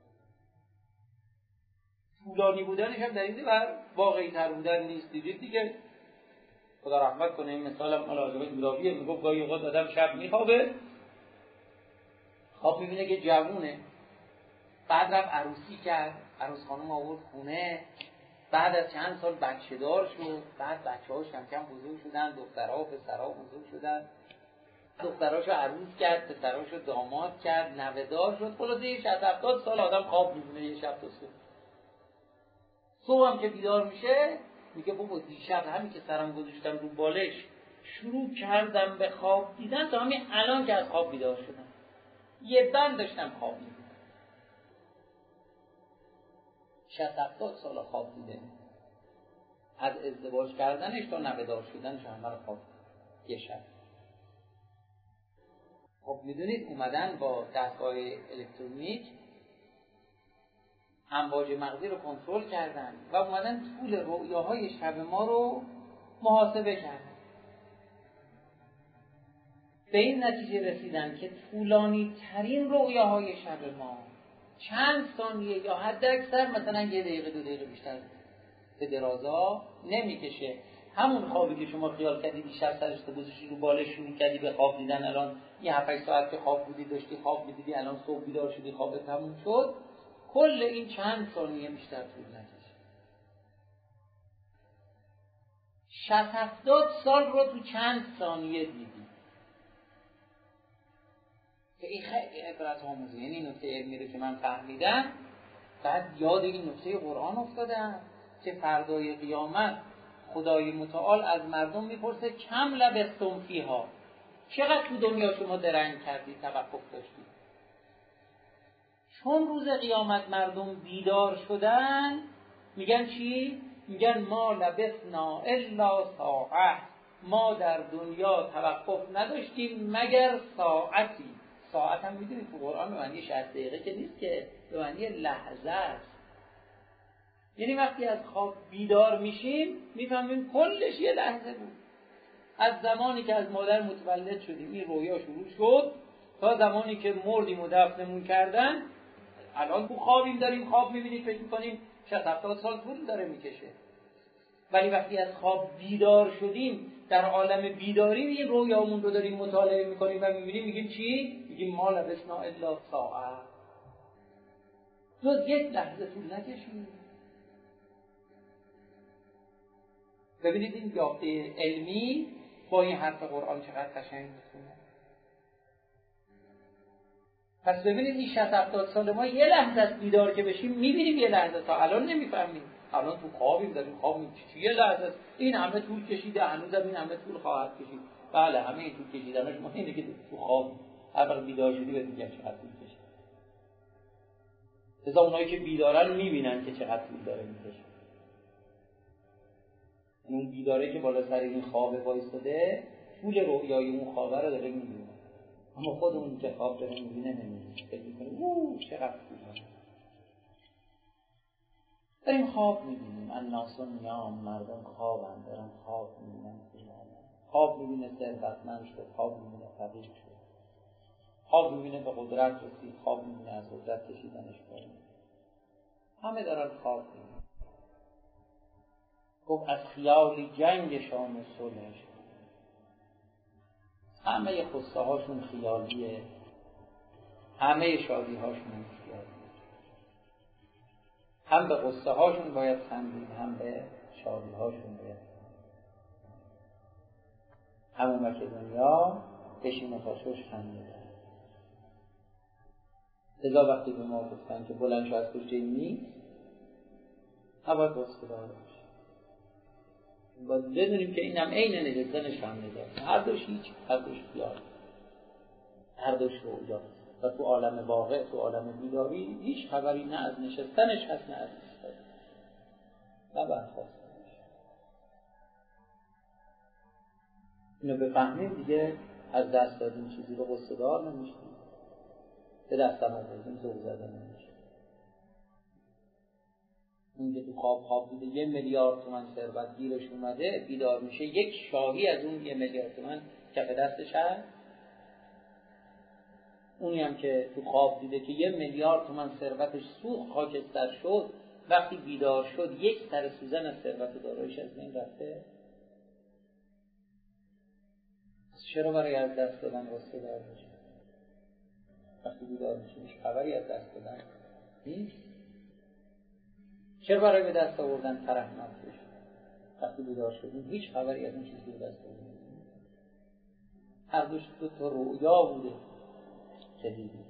طولانی بودنش هم در این بر واقعی تر بودن نیست. دیدید دیگه، خدا رحمت کنه. این مثالم مال آقای گلابیه، میگفت گاهی اوقات آدم شب میخوابه، خواب میبینه که جوونه، بعد رفت عروسی کرد، عروس خانم آورد خونه، بعد از چند سال بچه دار شد، بعد بچه هاش کم کم بزرگ شدن، دخترها و پسرها بزرگ شدن، دختراشو عروس کرد، پسراشو داماد کرد، نوه دار شد. خلاصه یه شصت هفتاد سال آدم خواب میبینه یه شب تا صبح. صبح هم که بیدار میشه میگه بابا دیشب همین که سرم گذاشتم رو بالش شروع کردم به خواب دیدن تا همین الان که از خواب بیدار شدم، یه بند داشتم خواب میدیدم. شصت هفتاد سال خواب دیده، از ازدواج کردنش تا نوه‌دار شدنش همه رو خواب یه شب. خب میدونید اومدن با دستگاه الکترونیک امواج مغزی رو کنترل کردن و اومدن طول رؤیاهای شب ما رو محاسبه کردن. به این نتیجه رسیدن که طولانی ترین رؤیاهای شب ما چند ثانیه یا حد اکثر مثلا یه دقیقه دو دقیقه بیشتر به درازا نمیکشه. همون خوابی که شما خیال کردی دیشب سرش تو گذاشتی رو بالش شروع کردی به خواب دیدن، الان یه هفت ساعت که خواب بودی داشتی خواب می‌دیدی، الان صبح بیدار شدی خوابت تموم شد، کل این چند ثانیه بیشتر طول نکشه. شصت هفتاد سال رو تو چند ثانیه دیدی که این خیلی عبرت آموزه. یعنی این نکته علمی رو که من فهمیدم بعد یاد این نکته قرآن افتادم که فردای قیامت خدای متعال از مردم میپرسه کم لبثتم فیها، چقدر تو دنیا شما درنگ کردی، توقف داشتی. چون روز قیامت مردم بیدار شدن میگن چی؟ میگن ما لبثنا الا ساعه، ما در دنیا توقف نداشتیم مگر ساعتی. ساعت هم میدونید تو قرآن به معنی شصت دقیقه که نیست، که به معنی لحظه است. یعنی وقتی از خواب بیدار میشیم میفهمیم کلش یه لحظه بود. از زمانی که از مادر متولد شدیم این رویا شروع شد تا زمانی که مردیم و دفنمون کردن، الان تو خوابیم داریم خواب میبینیم فکر میکنیم شصت هفتاد سال طول داره میکشه. ولی وقتی از خواب بیدار شدیم در عالم بیداری این رویامون رو داریم مطالعه میکنیم و میبینیم میگیم چی؟ میگیم ما لبثنا الا ساعه، جز یک لحظه طول نکشید. ببینید این یافته علمی با این حرف قرآن چقدر قشنگ میخونه. پس ببینید این شصت هفتاد سال ما یه لحظه از بیدار که بشیم میبینیم یه لحظه، تا الان نمیفهمیم. الان تو خوابیم داریم خواب میبینیم یه لحظه است. این همه طول کشیده، هنوزم این همه طول خواهد کشید. بله همه این طول کشیدنش ما اینه که تو خواب هر وقت بیدار شدی بهت میگن چقدر طول کشید. لذا اونایی که بیدارن میبینن که چقدر طول داره میکشه. اون بیداره که بالا سر این خواب وایساده طول رؤیای اون خوابه رو داره میبینه، اما خود اون که خواب داره میبینه نمیبینه، فکر میکنه اوه چقدر طول داریم خواب میبینیم. الناس نیام، مردم خوابن، دارن خواب میبینن. خواب میبینه ثروتمند شد، خواب میبینه فقیر شد، خواب میبینه به قدرت رسید، خواب میبینه از قدرت کشیدنش کنه. همه دارن خواب میبینن. گفت از خیال جنگشان و صلحش، همه قصه هاشون خیالیه، همه شادی هاشون خیالیه. هم به قصه هاشون باید خندید، هم به شادی هاشون باید خندید. همون که دنیا بشین و پاشوش خندید. لذا وقتی به ما گفتن که بلند شو از کجای نیست، نباید قصه دار باشیم. باید بدونیم که اینم عین نجستنش هم نجست، هر دوش هیچ، هر دوش خیال، هر دوش رویا. و تو عالم واقع، تو عالم بیداری هیچ خبری نه از نشستنش هست نه از ایستادنش. نه برخواست اینو بفهمیم دیگه از دست دادیم چیزی رو قصه دار نمیشیم، به دستم آوردیم زور زده نمیشیم. اون که تو خواب خواب دیده یه میلیارد تومن ثروت گیرش اومده، بیدار میشه یک شاهی از اون یه میلیارد تومن کف دستش هست. اونی هم که تو خواب دیده که یه میلیارد تومن ثروتش سوخت خاکستر شد، وقتی بیدار شد یک سر سوزن از ثروت داراییش از بین رفته. چرا برای از دست دادن قصه دار بشه؟ وقتی بیدار میشه هیچ خبری از دست دادن نیست. چرا برای به دست آوردن ترحمت بشه؟ وقتی بیدار شدیم هیچ خبری از اون چیزی به دست آوردن نیست. هر دوش دو تا رؤیا بوده که دیدیم.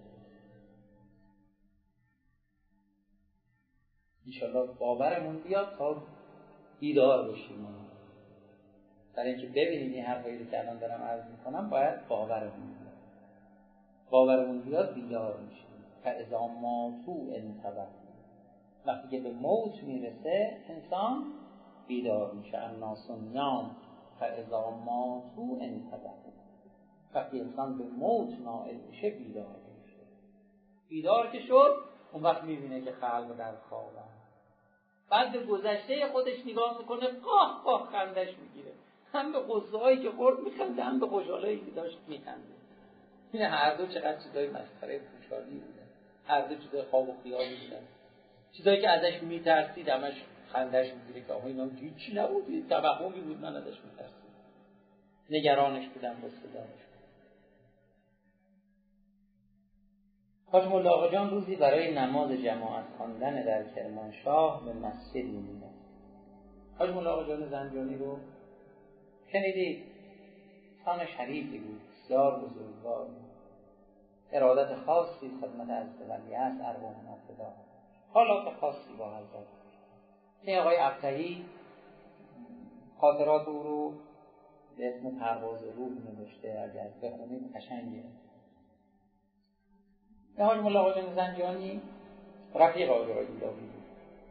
انشالله باورمون بیاد تا بیدار بشیم. برای اینکه ببینید این حرفایی که الان دارم عرض میکنم باید باورمون بیاد. باورمون بیاد بیدار میشیم. فاذا ماتوا انتبهوا. وقتی که به موت میرسه انسان بیدار میشه. الناس نیام فاذا ماتوا انتبهوا. وقتی انسان به موت نائل میشه بیدار میشه. بیدار که شد اون وقت میبینه که خلق در خوابن. بعد به گذشته خودش نگاه میکنه، قاه قاه خندش میگیره. هم به غصه‌هایی که خورد میخنده، هم به خوشحالی‌هایی که داشت میخنده. این هر دو چقدر چیزای مسخره خوشحالی بوده. هر دو چیزای خواب و خیالی بودن. چیزایی که ازش میترسید همش خندش میگیره که آقا اینا هیچی نبود، یه توهمی بود، من ازش میترسید. نگرانش بودم، غصه دارش. حاج ملا آقا جان روزی برای نماز جماعت خواندن در کرمانشاه به مسجدی می‌رفت. حاج ملا آقا جان زنجانی رو شنیدید؟ انسان شریفی بود، بسیار بزرگوار، ارادت خاصی خدمت حضرت ولیعصر ارواحنا فدا، حالات خاصی با حضرت. این آقای ابطحی خاطرات او رو به اسم پرواز روح نوشته، اگر بخونید قشنگه. حاج ملا آقا جان زنجانی رفیق آقای راییلاوی بود.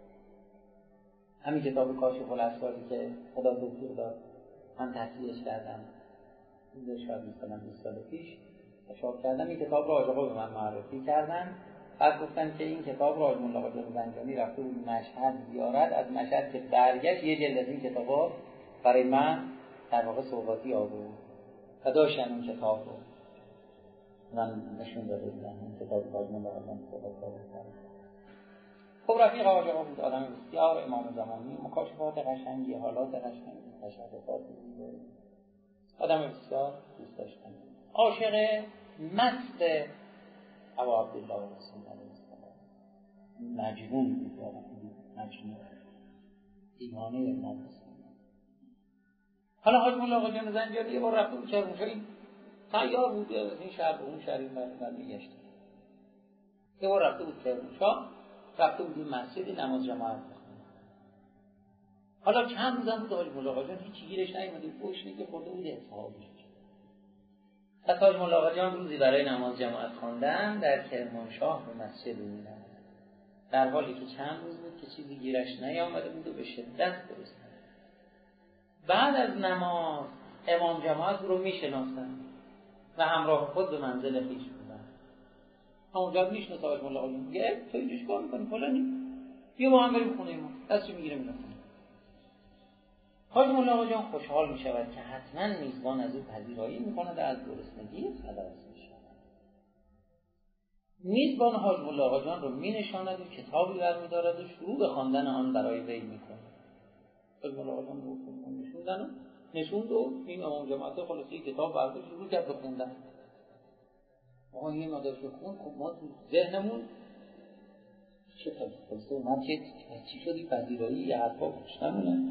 همین کتاب کاشف الاسراری که خدا دکتر داد من تحصیلش کردم، این شاید مثلا بیست سال پیش چاپ کردم. این کتاب رو آقا به من معرفی کردن، بعد گفتن که این کتاب رو حاج ملا آقا جان زنجانی رفته بود مشهد زیارت، از مشهد که برگشت یه جلد از این کتابا برای من در واقع سوغاتی آورد و داشتم این کتاب رو من نشون داده بودم. این کتاب حاج ملا آقا جان سوغاتی آورد. خب رفیق آقا بود، آدم بسیار امام زمانی، مکاشفات قشنگی، حالات قشنگی، تشبیهات زیبایی، آدم بسیار دوست داشتنی، عاشق مست ابا عبدالله رسول الله صلی الله علیه و آله، مجنون بود، مجنون دیوانه امام رسول. حالا حاج ملا آقا جان زنجانی یه بار رفته بود کرمانشاه، تیار بود این شهر به اون شهر من میگشت. یه بار رفته بود کرمانشاه، رفته بود این مسجدی نماز جماعت بخونه. حالا چند روزم بود حاج ملا آقا جان هیچی گیرش نیومده، گوشتی که خورده بود اصحاب میشه. پس حاج ملا آقا جان روزی برای نماز جماعت خواندن در کرمانشاه به مسجد میرفت، در حالی که چند روز بود که چیزی گیرش نیامده بود و به شدت گرسنه. بعد از نماز امام جماعت رو میشناسن و همراه خود به منزل خویش بردن. اونجا میشناسه حاج ملا آقا جان، میگه تو اینجا چیکار میکنی فلانی، بیا با هم بریم خونه ما، دستش میگیره میره خونه. حاج ملا آقا جان خوشحال میشود که حتما میزبان از او پذیرایی میکنه و از گرسنگی خلاص میشه. میزبان حاج ملا آقا جان رو مینشاند و کتابی برمیدارد و شروع به خواندن آن برای وی میکنه. حاج ملا آقا جان رو نشوندن نشوند و این امام جماعت خلاصی کتاب برداشت شروع کرد به خوندن. آقا این مدارش خوند، خب ما تو ذهنمون چه خلاصه اومد که چی شدی پذیرایی یه حرفا گوش نمونه.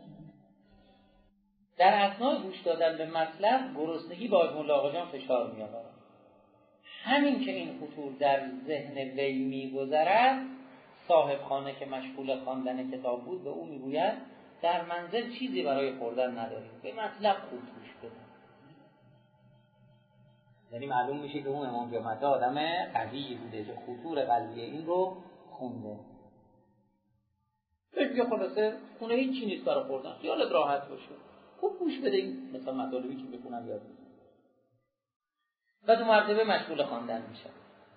در اثنای گوش دادن به مطلب گرسنگی با حاج ملا آقا جان فشار می آورد. همین که این خطور در ذهن وی می‌گذرد، صاحب خانه که مشغول خواندن کتاب بود به او میگوید در منزل چیزی برای خوردن نداریم، به مطلب خوب گوش بده. یعنی معلوم میشه که اون امام جماعت آدم قوی بوده که خطور قلبی این رو خونده. بهش میگه خلاصه خونه هیچ چی نیست برای خوردن، خیالت راحت باشه، خوب گوش بده این مثلا مطالبی که بخونم یاد بگیر. و دو مرتبه مشغول خواندن میشه.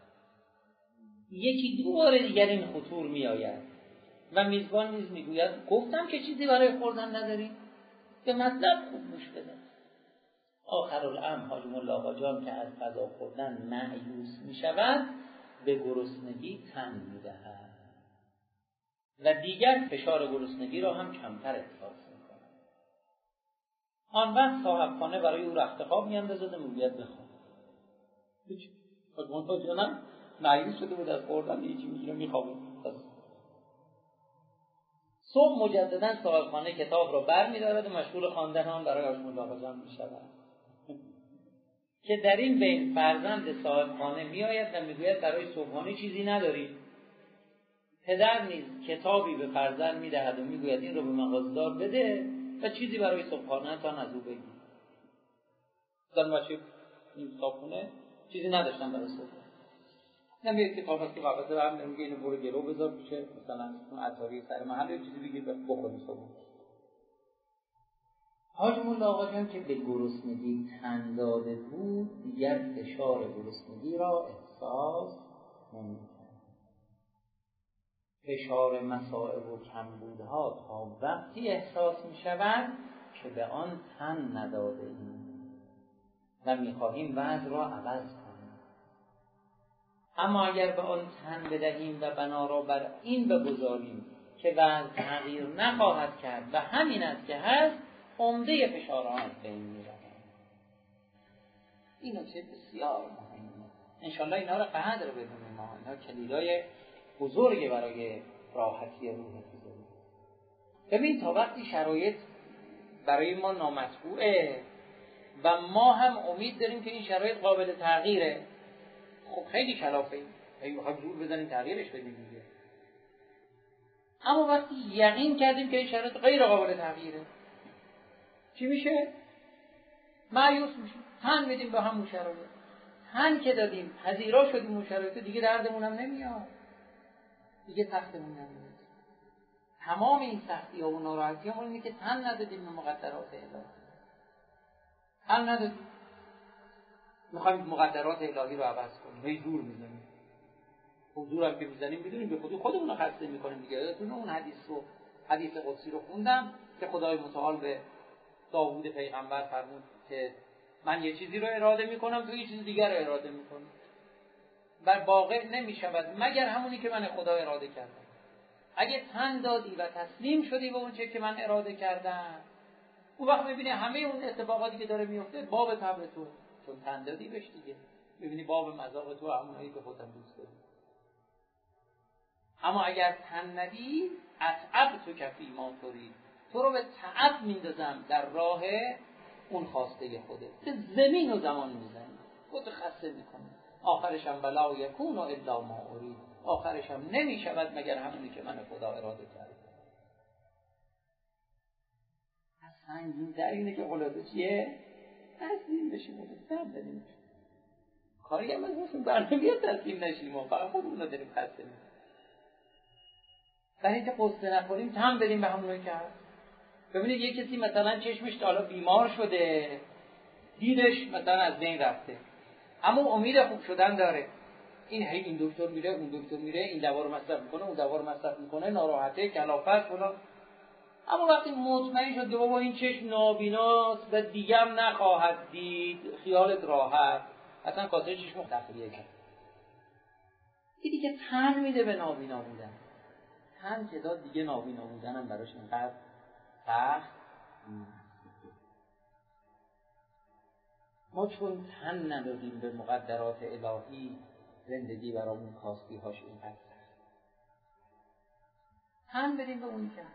یکی دو بار دیگر این خطور میآید و میزبان نیز میگوید گفتم که چیزی برای خوردن نداری، به مطلب خوب گوش بده. آخرالامر حاج ملا آقا جان که از غذا خوردن مایوس میشود به گرسنگی تن میدهد و دیگر فشار گرسنگی را هم کمتر احساس میکند. آن وقت صاحب خانه برای او رخت خواب میاندازد و میگوید بخواب. هیچ حاج ملا جانم مایوس شده بود از خوردن، یه چیزی میگیره میخوابه. صبح مجددا صاحب خانه کتاب را برمی‌دارد و مشغول خواندن آن برای حاج ملا آقا جان میشود که در این بین فرزند صاحب خانه میآید و میگوید برای صبحانه چیزی نداری. پدر نیز کتابی به فرزند میدهد و میگوید این رو به مغازه‌دار بده و چیزی برای صبحانه تان از او بگیر. زن بچه این صبحانه چیزی نداشتن برای صبحانه. نمیاد یک کتاب هست که قفسه به هم نمیگه اینو برو گلو بذار بشه مثلا اون عطاری سر محل یه چیزی بگیر بخوری صبح. حاج مولا آقا جان که به گرسنگی تن داده بود دیگر فشار گرسنگی را احساس نمی‌کرد. فشار مصائب و کمبودها تا وقتی احساس می‌شود که به آن تن نداده ایم و می‌خواهیم وضع را عوض کنیم. اما اگر به آن تن بدهیم و بنا را بر این بگذاریم که وضع تغییر نخواهد کرد و همین است که هست، عمده فشارها از بین می‌رود. این نکته بسیار مهمه. انشالله اینا رو قدر بدونیم. ما اینا کلیدای بزرگی برای راحتی روح بزرگ. ببین تا وقتی شرایط برای ما نامطبوعه و ما هم امید داریم که این شرایط قابل تغییره، خب خیلی کلافه ایم. اگه بخوایم زور بزنیم تغییرش بدیم دیگه. اما وقتی یقین کردیم که این شرایط غیر قابل تغییره، چی میشه؟ مایوس میشیم. تن میدیم به همون شرایط. تن که دادیم، پذیرا شدیم اون شرایط، دیگه دردمون هم نمیاد. دیگه تختمون نمیاد. تمام این سختی ها و ناراحتی ها اینه که تن ندادیم به مقدرات الهی. تن ندادیم. میخوایم مقدرات الهی رو عوض کنیم. هی زور میزنیم. حضور هم که میزنیم بدونیم به خودی خودمون رو خسته میکنیم دیگه. یادتونه اون حدیث رو حدیث قدسی رو خوندم که خدای متعال به داوود پیغمبر فرمود که من یه چیزی رو اراده میکنم تو یه چیز دیگر رو اراده میکنم و واقع نمیشود مگر همونی که من خدا اراده کردم. اگه تن دادی و تسلیم شدی به اون چه که من اراده کردم، اون وقت میبینی همه اون اتفاقاتی که داره میفته باب طبع تو، چون تن دادی بهش دیگه. میبینی باب مذاق تو همونایی که خودم دوست داری. اما اگر تن ندی، اتعب تو کفی ما توری، تو رو به تعب میندازم در راه اون خواسته خودت، که زمین و زمان میزنی، خودت خسته میکنی. آخرش هم بلا یکون الا ما ارید، آخرش هم نمیشود مگر همونی که من خدا اراده کردم. از سنگین تر اینه که خلاصه چیه؟ تسلیم بشیم و تسلیم بدیم. کاری هم از اون برنمیاد تسلیم نشیم و فقط خودمون رو داریم خسته میکنیم. برای اینکه قصه نخوریم تم بدیم به همونی که هست. ببینید یک کسی مثلا چشمش حالا بیمار شده، دیدش مثلا از بین رفته، اما امید خوب شدن داره. این هی این دکتر میره، اون دکتر میره، این دوا رو مصرف میکنه، اون دوا رو مصرف میکنه، ناراحته، کلافت فلان. اما وقتی مطمئن شد که بابا این چشم نابیناست و دیگه هم نخواهد دید، خیالت راحت، اصلا کاسه چشم تخلیه کرد. این دیگه تن میده به نابینا بودن. تن که داد دیگه نابینا بودن هم براش اینقدر سخت نیست. ما چون تن ندادیم به مقدرات الهی، زندگی برامون کاستی هاش اینقدر سخت. تن بدیم به اون که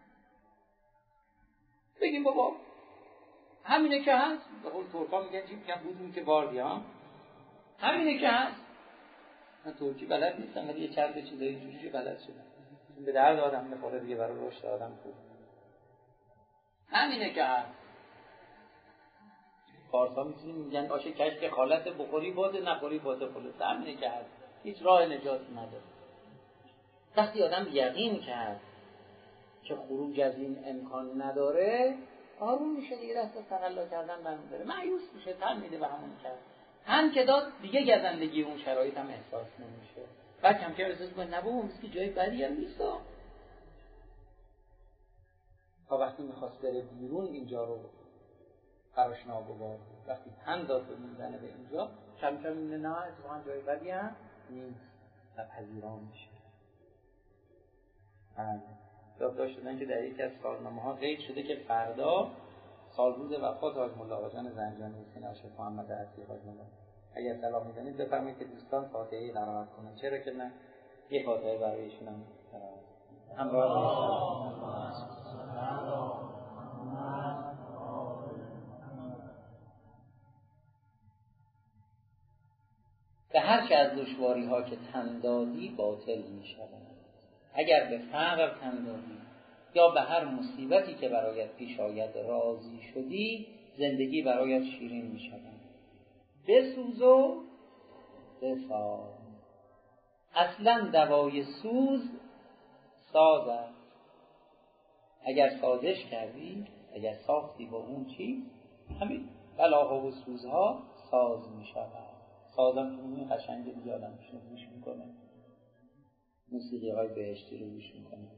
بگیم بابا همینه که هست. به قول ترکا میگن چی میگن بودون که باردی ها، همینه که هست. من ترکی بلد نیستم ولی یه چند چیزایی جوری بلد شدم، به درد آدم میخوره دیگه، برای رشد آدم خوب. همینه که هست. فارسا میتونیم میگن آشه کشک خالت بخوری باده نخوری باده خلص. همینه که هست. هیچ راه نجاتی نداره. وقتی آدم یقین کرد که خروج از این امکان نداره، آروم میشه دیگه، دست تقلا کردن برمی داره، مایوس میشه، تن میده به همون کرد. هم که داد دیگه گزندگی اون شرایط هم احساس نمیشه. بعد کم کم احساس کنه نه بابا مثل جای بدی هم نیست. تا وقتی میخواست بره بیرون اینجا رو براش ناگوار بود. وقتی تن داد به میزنه به اینجا، کم کم میبینه نه اتفاقا جای بدی هم نیست و پذیرا میشه. یادداشت دادن که در یکی از سالنامه ها قید شده که فردا سالروز وفات حاج مولا آقا جان زنجانی حسین عاشق محمد عطیه حاج مولا. اگر سلام می‌دونید بفرمایید که دوستان فاتحه قرائت کنن، چرا که نه یه فاتحه برای ایشون هم قرائت همراه به هر چه از دشواری ها که تن دادی باطل می شود. اگر به فقر تن دادی یا به هر مصیبتی که برایت پیش آید راضی شدی، زندگی برایت شیرین می شود. بسوز و بساز. اصلا دوای سوز ساز است. اگر سازش کردی، اگر ساختی با اون چیز، همین بلاها و سوزها ساز می شود. سازم که اون قشنگه دیگه آدم شنو گوش میکنه، موسیقی های بهشتی رو گوش میکنه.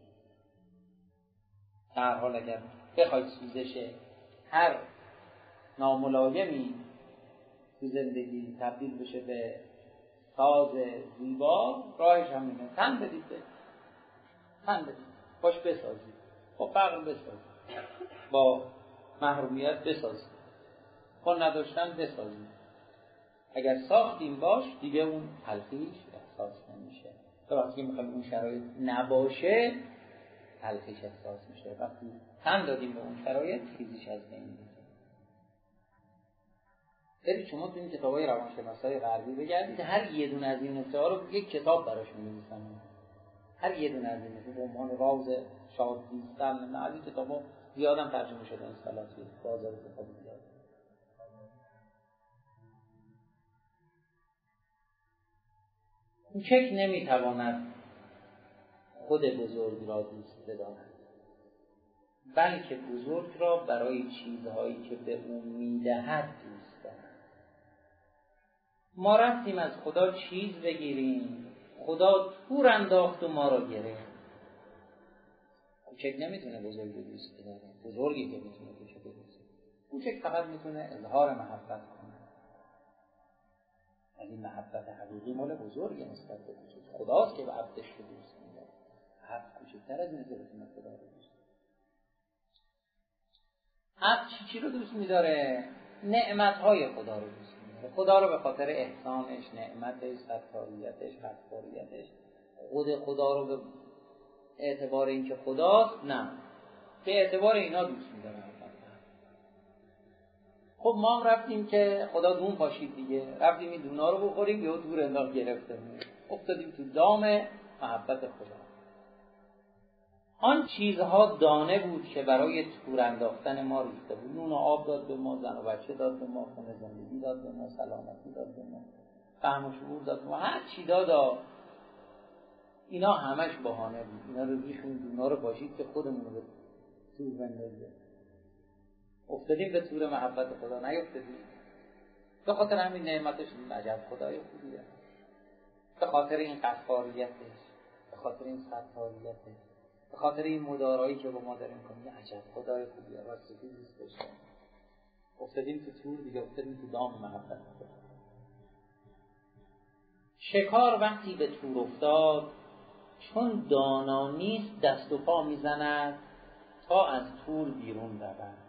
در حال اگر بخواید سوزش هر ناملایمی تو زندگی تبدیل بشه به ساز زیبا، راهش همینه، تن بدید به تن بدید، باش بسازید، با فقر بسازید، با محرومیت بسازید، با نداشتن بسازید. اگر ساختیم باش دیگه اون تلخیش احساس نمیشه. وقتی میخوایم اون شرایط نباشه تلخیش احساس میشه. وقتی تن دادیم به اون شرایط چیزیش از بین میره. برید شما تو این کتابای روانشناسای غربی بگردید، هر یه دونه از این نکته ها رو یک کتاب براش می‌نویسن. هر یه دونه از این نکته به عنوان راز شاد زیستن، از این کتابا زیادم ترجمه شده این سالات توی بازار کتاب زیاد. کوچک نمیتواند خود بزرگ را دوست بدارد، بلکه بزرگ را برای چیزهایی که به او میدهد دوست دارد. ما رفتیم از خدا چیز بگیریم، خدا تور انداخت و ما را گرفت. کوچک نمیتونه بزرگ رو دوست بداره، بزرگی که میتونه کوچک رو دوست بداره. کوچک فقط میتونه اظهار محبت کنه. از این محبت حقیقی مال بزرگی نسبت به کوچک. خداست که به عبدش رو دوست می‌داره. عبد کوچکتر از این که بتونه خدا رو دوست بداره. عبد چی چی رو دوست می‌داره؟ نعمت‌های خدا رو دوست می‌داره. خدا رو به خاطر احسانش، نعمتش، ستاریتش، غفاریتش، خود خدا رو به اعتبار اینکه خداست، نه، به اعتبار اینا دوست می‌داره. خب ما هم رفتیم که خدا دون پاشید دیگه، رفتیم این دونا رو بخوریم، یهو دور انداخت گرفتمون، افتادیم تو دام محبت خدا. آن چیزها دانه بود که برای تور انداختن ما ریخته بود. نون و آب داد به ما، زن و بچه داد به ما، خونه زندگی داد به ما، سلامتی داد به ما، فهم و شعور داد به ما، هر چی داد. اینا همش بهانه بود. اینا رو ریختیم دونا رو پاشید که خودمون رو به تور بندازه. افتادیم به تور محبت خدا، نیفتادیم. به خاطر همین نعمتش عجب خدای خوبیه، به خاطر این غفاریتش، به خاطر این ستاریتش، به خاطر این مدارایی که با ما داره میکنه، عجب خدای خوبیه، راستگی دوست داشته. افتادیم تو تور دیگه، افتادیم تو دام محبت خدا. شکار وقتی به تور افتاد، چون دانا نیست دست و پا میزند تا از تور بیرون رود.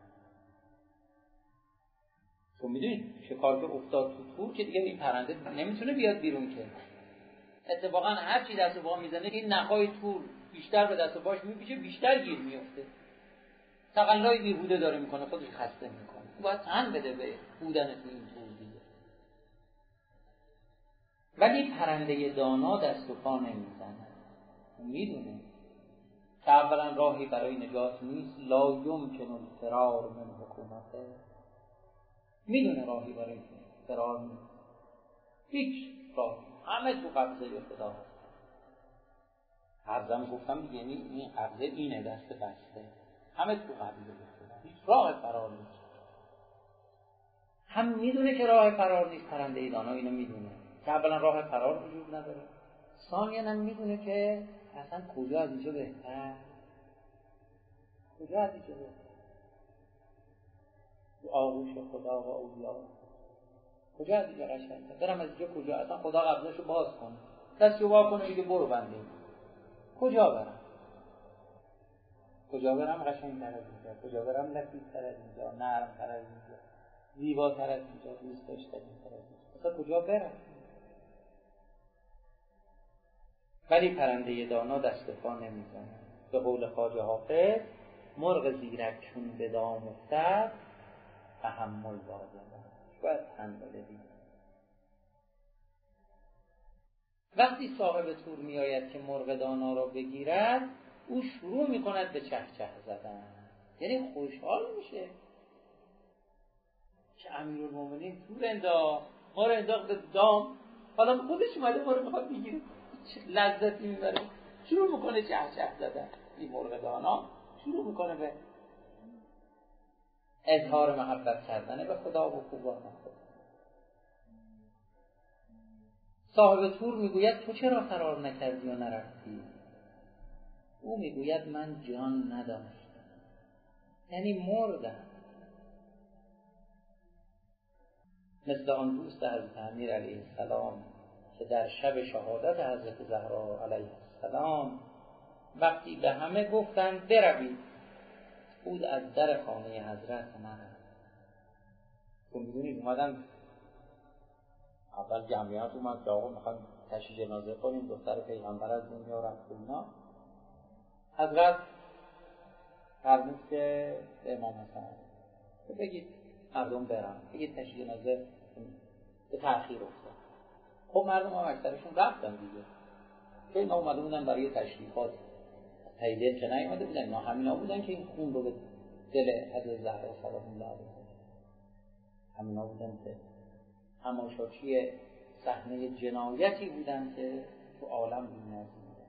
تو میدونید شکار که افتاد تو تور که دیگه این پرنده نمیتونه بیاد بیرون که. اتفاقا هر چی دست و پا میزنه این نخای تور بیشتر به دست و پاش میپیچه، بیشتر گیر میفته. تقلای بیهوده داره میکنه، خودش خسته میکنه. باید تن بده به بودن تو این تور دیگه. ولی پرنده دانا دست و پا نمیزنه. میدونه که اولا راهی برای نجات نیست، لا یمکن الفرار من حکومته. میدونه راهی برای فرار نیست، هیچ راه، همه تو قبضه خدا هست. قبضه گفتم دیگه، این قبضه اینه، دست بسته، همه تو قبضه خدا، هیچ راه فرار نیست. هم میدونه که راه فرار نیست، پرنده دانا اینو میدونه که اولا راه فرار وجود نداره، ثانیاً هم میدونه که اصلا کجا از اینجا بهتر، کجا از اینجا بهتر، آغوش خدا و اولیاء کجا از اینجا قشنگه، برم از اینجا کجا، اصلا خدا قبضشو باز کنه، دستشو وا کنه دیگه برو بنده، کجا برم، کجا برم قشنگ تر از اینجا، کجا برم لطیف تر از اینجا، نرم تر از اینجا، زیبا تر از اینجا، دوست داشتنی تر از اینجا، اصلا کجا برم. ولی پرنده دانا دست پا نمیزنه. به قول خواجه حافظ، مرغ زیرک چون به دام افتد تحمل لازمه، باید تن بده دیگه. وقتی صاحب تور می آید که مرغ دانا را بگیرد، او شروع می کند به چهچه زدن، یعنی خوشحال میشه که امیرالمومنین تور انداخت، ما را انداخت به دام، حالا خودش اومده ما رو میخواد بگیره. چه لذتی میبره. شروع میکنه چه چه زدن. این مرغ دانا شروع میکنه به اظهار محبت کردن به خدا و خوبان خدا. صاحب طور میگوید تو چرا فرار نکردی و نرفتی؟ او میگوید من جان نداشتم، یعنی مردم. مثل آن دوست حضرت امیر علیه السلام که در شب شهادت حضرت زهرا علیه السلام وقتی به همه گفتن بروید، او از در خانه حضرت نرفت. تو میدونید اومدن اول جمعیت اومد که آقا میخوایم تشییع جنازه کنیم، دختر پیغمبر از دنیا رفت. اینا حضرت فرمود که به امام حسن که بگید مردم برن، بگید تشییع جنازه به تأخیر افتاد. خب مردم هم اکثرشون رفتن دیگه، که اینا اومده بودن برای تشریفات تاییدیت که نیومده بودن. اینا همینا بودن که این خون رو به دل حضرت زهرا سلام الله علیها، همینا بودن که تماشاچی صحنه جنایتی بودن که تو عالم بی‌نظیر بودن.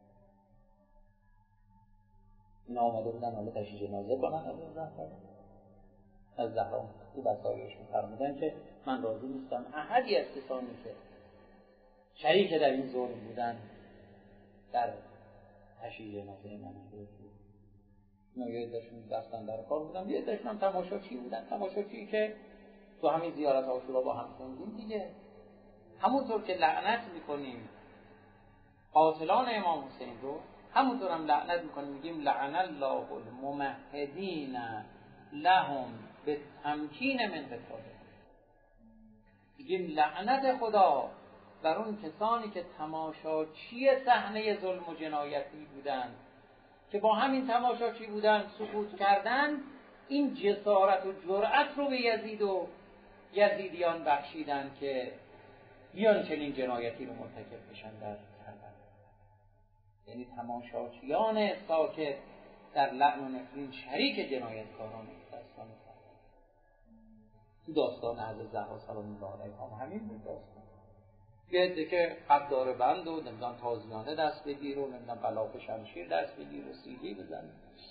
اینا آمده بودن حالا تشییع جنازه کنن از زهرا. از زهرا او بسایشون فرمودن که من راضی نیستم احدی از کسانی که شریک در این ظلم بودن در تشییع جنازه من بود. اینا یه عده‌شون دستن در کار بودن، یه عده‌شون هم تماشاچی بودن. تماشاچی که تو همین زیارت عاشورا با هم خوندیم دیگه. همونطور که لعنت میکنیم قاتلان امام حسین رو، همونطور هم لعنت میکنیم، میگیم لعن الله الممهدین لهم بالتمکین من قتالهم. میگیم لعنت خدا بر اون کسانی که تماشاچی صحنه ظلم و جنایتی بودن، که با همین تماشاچی بودن سکوت کردن، این جسارت و جرأت رو به یزید و یزیدیان بخشیدن که بیان چنین جنایتی رو مرتکب بشن در کربلا. یعنی تماشاچیان ساکت در لعن و نفرین شریک جنایتکاران داستان کربلا. تو داستان حضرت زهرا سلام الله علیها همین بود داستان. یه عده که قدار بند و نمیدونم تازیانه دست بگیر و نمیدونم بلاف شمشیر دست بگیر و سیلی بزن،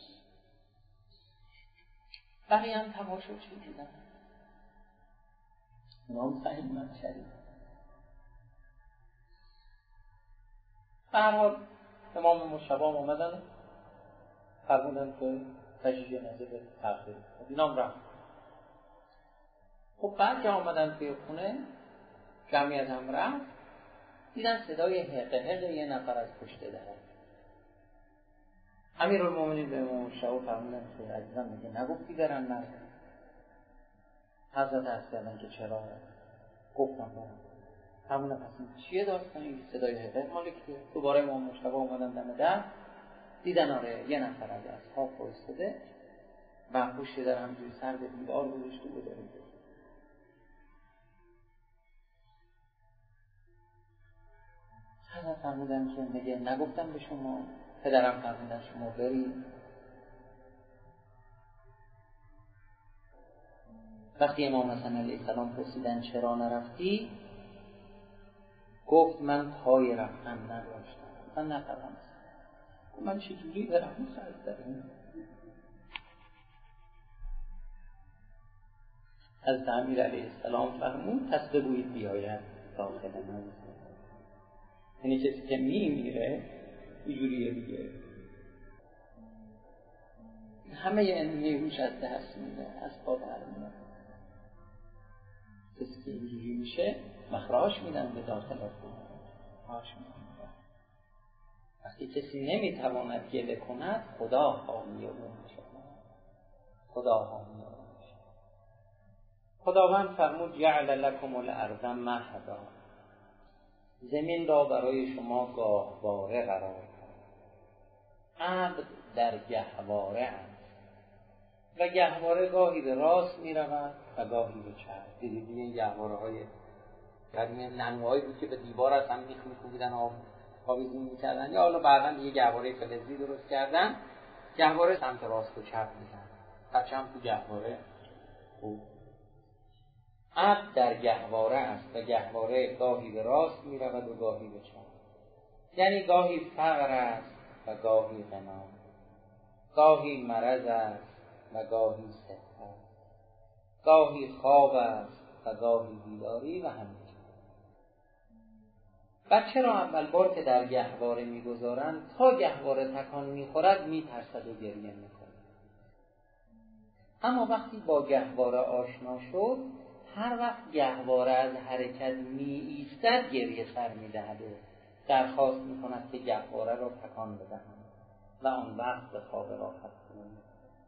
بقیه هم تماشاچی بودن. نام فهمیدن شریف. به هر حال امام مجتبی آمدن فرمودن که تشییع جنازه به تأخیر افتاد. اینا هم رفت. خب بعد که آمدن توی خونه جمعیت هم رفت، دیدن صدای حقه حقه یه نفر از پشت در. امیرالمومنین به امام مجتبی فرمودن که عزیزم میگه نگفتی برن نرن؟ حضرت عرض کردن که چرا؟ گفتم برن. همون پس این چیه داستان این صدای حقه مال کیه؟ دوباره امام مجتبی اومدن دم در، دیدن آره یه نفر از اصحاب وایساده و پشت در همجوری سر به دیوار گذاشته و داره میگه. حضرت فرمودن که میگه نگفتم به شما؟ پدرم فرمودن شما برید. وقتی امام حسن علیه السلام پرسیدن چرا نرفتی، گفت من پای رفتن نداشتم، من نتوانستم. من چجوری برم خرد داریم؟ از امیر علیه السلام فرمود پس بگویید بیاید داخل نزد. یعنی کسی که می میره اینجوریه دیگه، همه این نیروش از دست میده، از پا برمیاد. کسی که اینجوری میشه مخراج میدن به داخل خونه، مخراج میدن. وقتی کسی نمیتواند گله کند خدا حامی او میشه، خدا حامی او میشه. خداوند فرمود جعل لکم الارض مهدا، زمین را برای شما گاهواره قرار داد. عبد در گهواره است و گهواره گاهی به راست می رود و گاهی به چپ. دیدید این گهواره های قدیم ننوایی بود که به دیوار از هم میخ میکوبیدن و آویزون میکردن، یا حالا بعدا دیگه گهواره فلزی درست کردن، گهواره سمت راست و چپ میزن. بچه هم تو گهواره خوب. عبد در گهواره است و گهواره گاهی به راست می رود و گاهی به چپ. یعنی گاهی فقر است و گاهی غنا، گاهی مرض است و گاهی صحت، گاهی خواب است و گاهی بیداری و همین. بچه را اول بار که در گهواره میگذارند تا گهواره تکان میخورد میترسد و گریه میکند. اما وقتی با گهواره آشنا شد، هر وقت گهواره از حرکت می ایستد گریه سر میدهد و درخواست میکند که گهواره را تکان بدهند و آن وقت به خواب راحت کنند.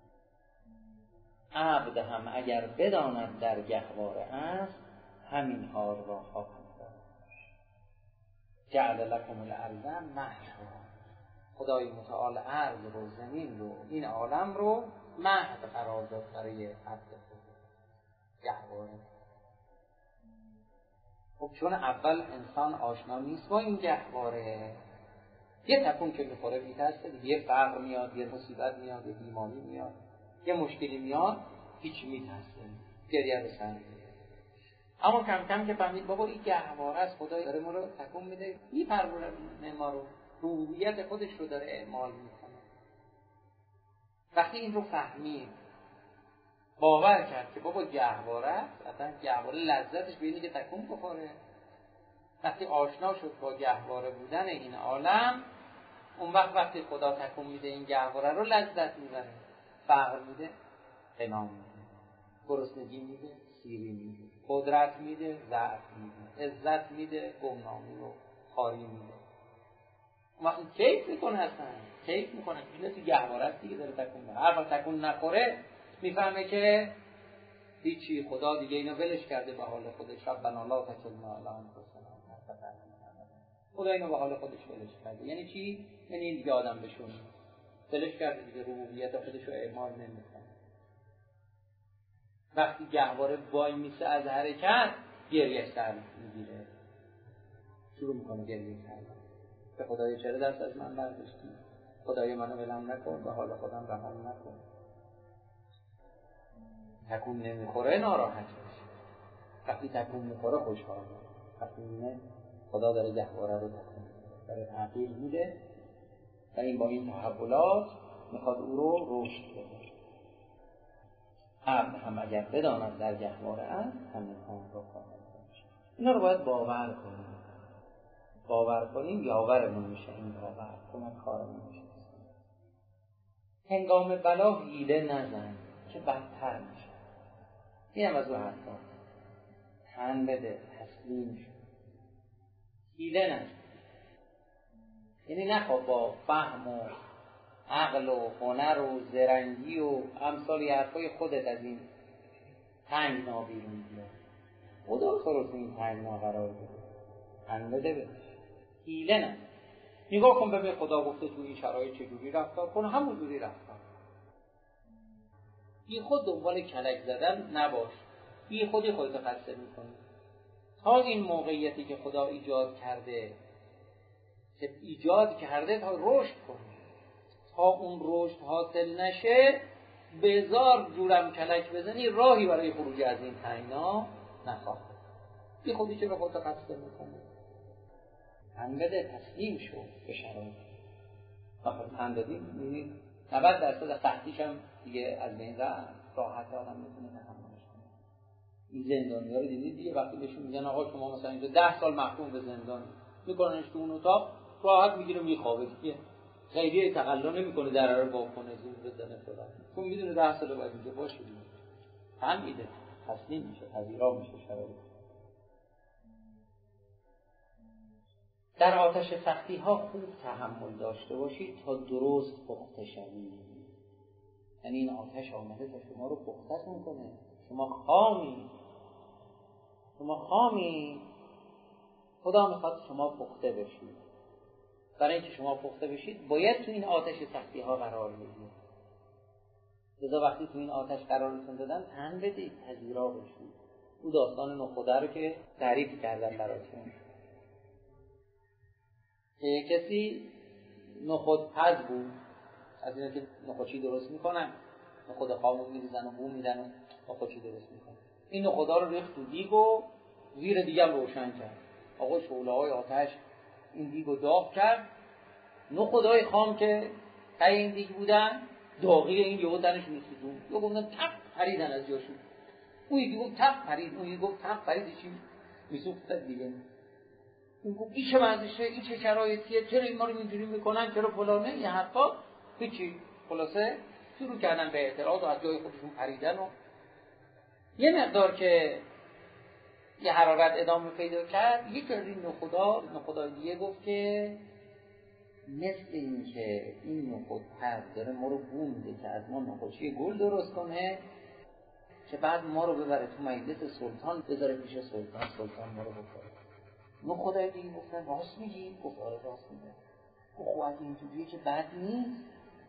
عبد هم اگر بداند در گهواره است، همین حال را خواهد داشت. جعل لکم الارض مهدا، خدای متعال ارض رو، زمین رو، این عالم رو مهد قرار داد برای عبد خود گهواره. خب چون اول انسان آشنا نیست با این گهواره، یه تکون که میخوره میترسه دیگه، یه فقر میاد، یه مصیبت میاد، یه بیماری میاد، یه مشکلی میاد، هیچ میترسه، گریه رو سر میده. اما کم کم که فهمید بابا این گهواره است، خدای داره ما رو تکون میده، میپرورونه ما رو، ربوبیت خودش رو داره اعمال میکنه. وقتی این رو فهمید، باور کرد که بابا گهواره است، اصلا گهواره لذتش به اینه که تکون بخوره. وقتی آشنا شد با گهواره بودن این عالم، اون وقت وقتی خدا تکون میده این گهواره رو لذت میبره. فقر میده، غنا میده، گرسنگی میده، سیری میده، قدرت میده، ضعف میده، عزت میده، گمنامی و خاری میده. اون وقت کیف میکنه، اصلا کیف میکنه، اینه تو گهواره است دیگه، داره تکون میده. هر وقت تکون نخوره میفهمه که هیچی، خدا دیگه اینو ولش کرده به حال خودش. ربنا لا تکلنا الی انفسنا، خدا اینو به حال خودش ولش کرده. یعنی چی؟ یعنی این دیگه آدم بشونه، ولش کرده دیگه، ربوبیت خودش رو اعمال نمیکنه. وقتی گهواره وای میسه از حرکت، گریه سر میگیره، شروع میکنه گریه کردن به خدای چرا دست از من برداشتی؟ خدای منو ولم نکن، به حال خودم رهام نکن. تکون نمیخوره ناراحت میشه، وقتی تکون میخوره خوشحال میشه. وقتی اینه خدا داره گهواره رو تکون میده، داره تغییر میده و این با این تحولات میخواد او رو رشد بده. عبد هم اگر بداند در گهواره است، همین آن رو خواهد داشت. اینا رو باید باور کنیم. باور کنیم یاورمون میشه، این باور کمک کارمون میشه. هنگام بلا حیله نزن که بدتر میشه. این هم از او حرفا. تن بده، تسلیم شد، حیله نزن. یعنی نخواه با فهم و عقل و هنر و زرنگی و امثال حرفای خودت از این تنگنا بیرون بیاد. خدا تو رو تو این تنگنا قرار بده، تن بده بده، حیله نزن. نگاه کن ببین خدا گفته تو این شرایط چجوری رفتار کن، همون جوری رفتار. بی خود دنبال کلک زدن نباش، بی خودی خودت خسته میکنی. تا این موقعیتی که خدا ایجاد کرده که ایجاد کرده تا رشد کنی، تا اون رشد حاصل نشه بزار جورم کلک بزنی، راهی برای خروج از این تنگنا نخواه. بی خودی چرا خودت خسته میکنی؟ تن بده، تسلیم شو به شرایط. وقتی تن دادی میبینید نود درصد سختیش هم دیگه از بین رفت، راحت آدم میتونه تحملش کنه. این زندانی‌ها رو دیدید دیگه، وقتی بهشون میگن آقا شما مثلا اینجا ده سال محکوم به زندان، میکننش تو اون اتاق، راحت میگیره میخوابه دیگه. خیلی تقلا نمیکنه در رو باز کنه، زور بزنه فلان. چون میدونه ده سال بعد اینجا باشه دیگه. هم میده، تسلیم میشه، پذیرا میشه شرایط. در آتش سختی ها خوب تحمل داشته باشید تا درست پخته شوید. یعنی این آتش آمده تا شما رو پخته میکنه. شما خامی، شما خامی، خدا میخواد شما پخته بشید. برای اینکه شما پخته بشید باید تو این آتش سختی ها قرار بگیرید. لذا وقتی تو این آتش قرارتون دادن تن بدید، پذیرا بشید. او داستان نخوده رو که تعریف کردن براتون که کسی نخود پز بود، از اینا که نخودچی درست میکنن، نخود خامون میریزن و بو میدن و نخودچی درست میکنن. این نخودا رو ریخت تو دیگ و زیر دیگه روشن کرد. آقا شعله های آتش این دیگو داغ کرد. نو خدای خام که تای این دیگ بودن داغی این یهو تنش میسوزون، یهو گفتن تق پریدن از جاشون. اون یکی گفت تق پرید، اون یکی گفت تق پرید، چی میسوختن دیگه. اون گفت این چه وضعشه، این چه شرایطیه، چرا این ما رو اینجوری میکنن، چرا فلانه، یه حرفا. هیچی. خلاصه شروع کردن به اعتراض و از جای خودشون پریدن و یه مقدار که یه حرارت ادامه پیدا کرد، یکی از این نخدا نخدای دیگه گفت که مثل این که این نخود پرد داره ما رو بو میده که از ما نخودچی گل درست کنه که بعد ما رو ببره تو مجلس سلطان، بذاره پیش سلطان، سلطان ما رو بکنه. نخدای دیگه گفتن راست میگی؟ گفت آره راست میگه. گفت خب اگه اینجوریه که بد نیست،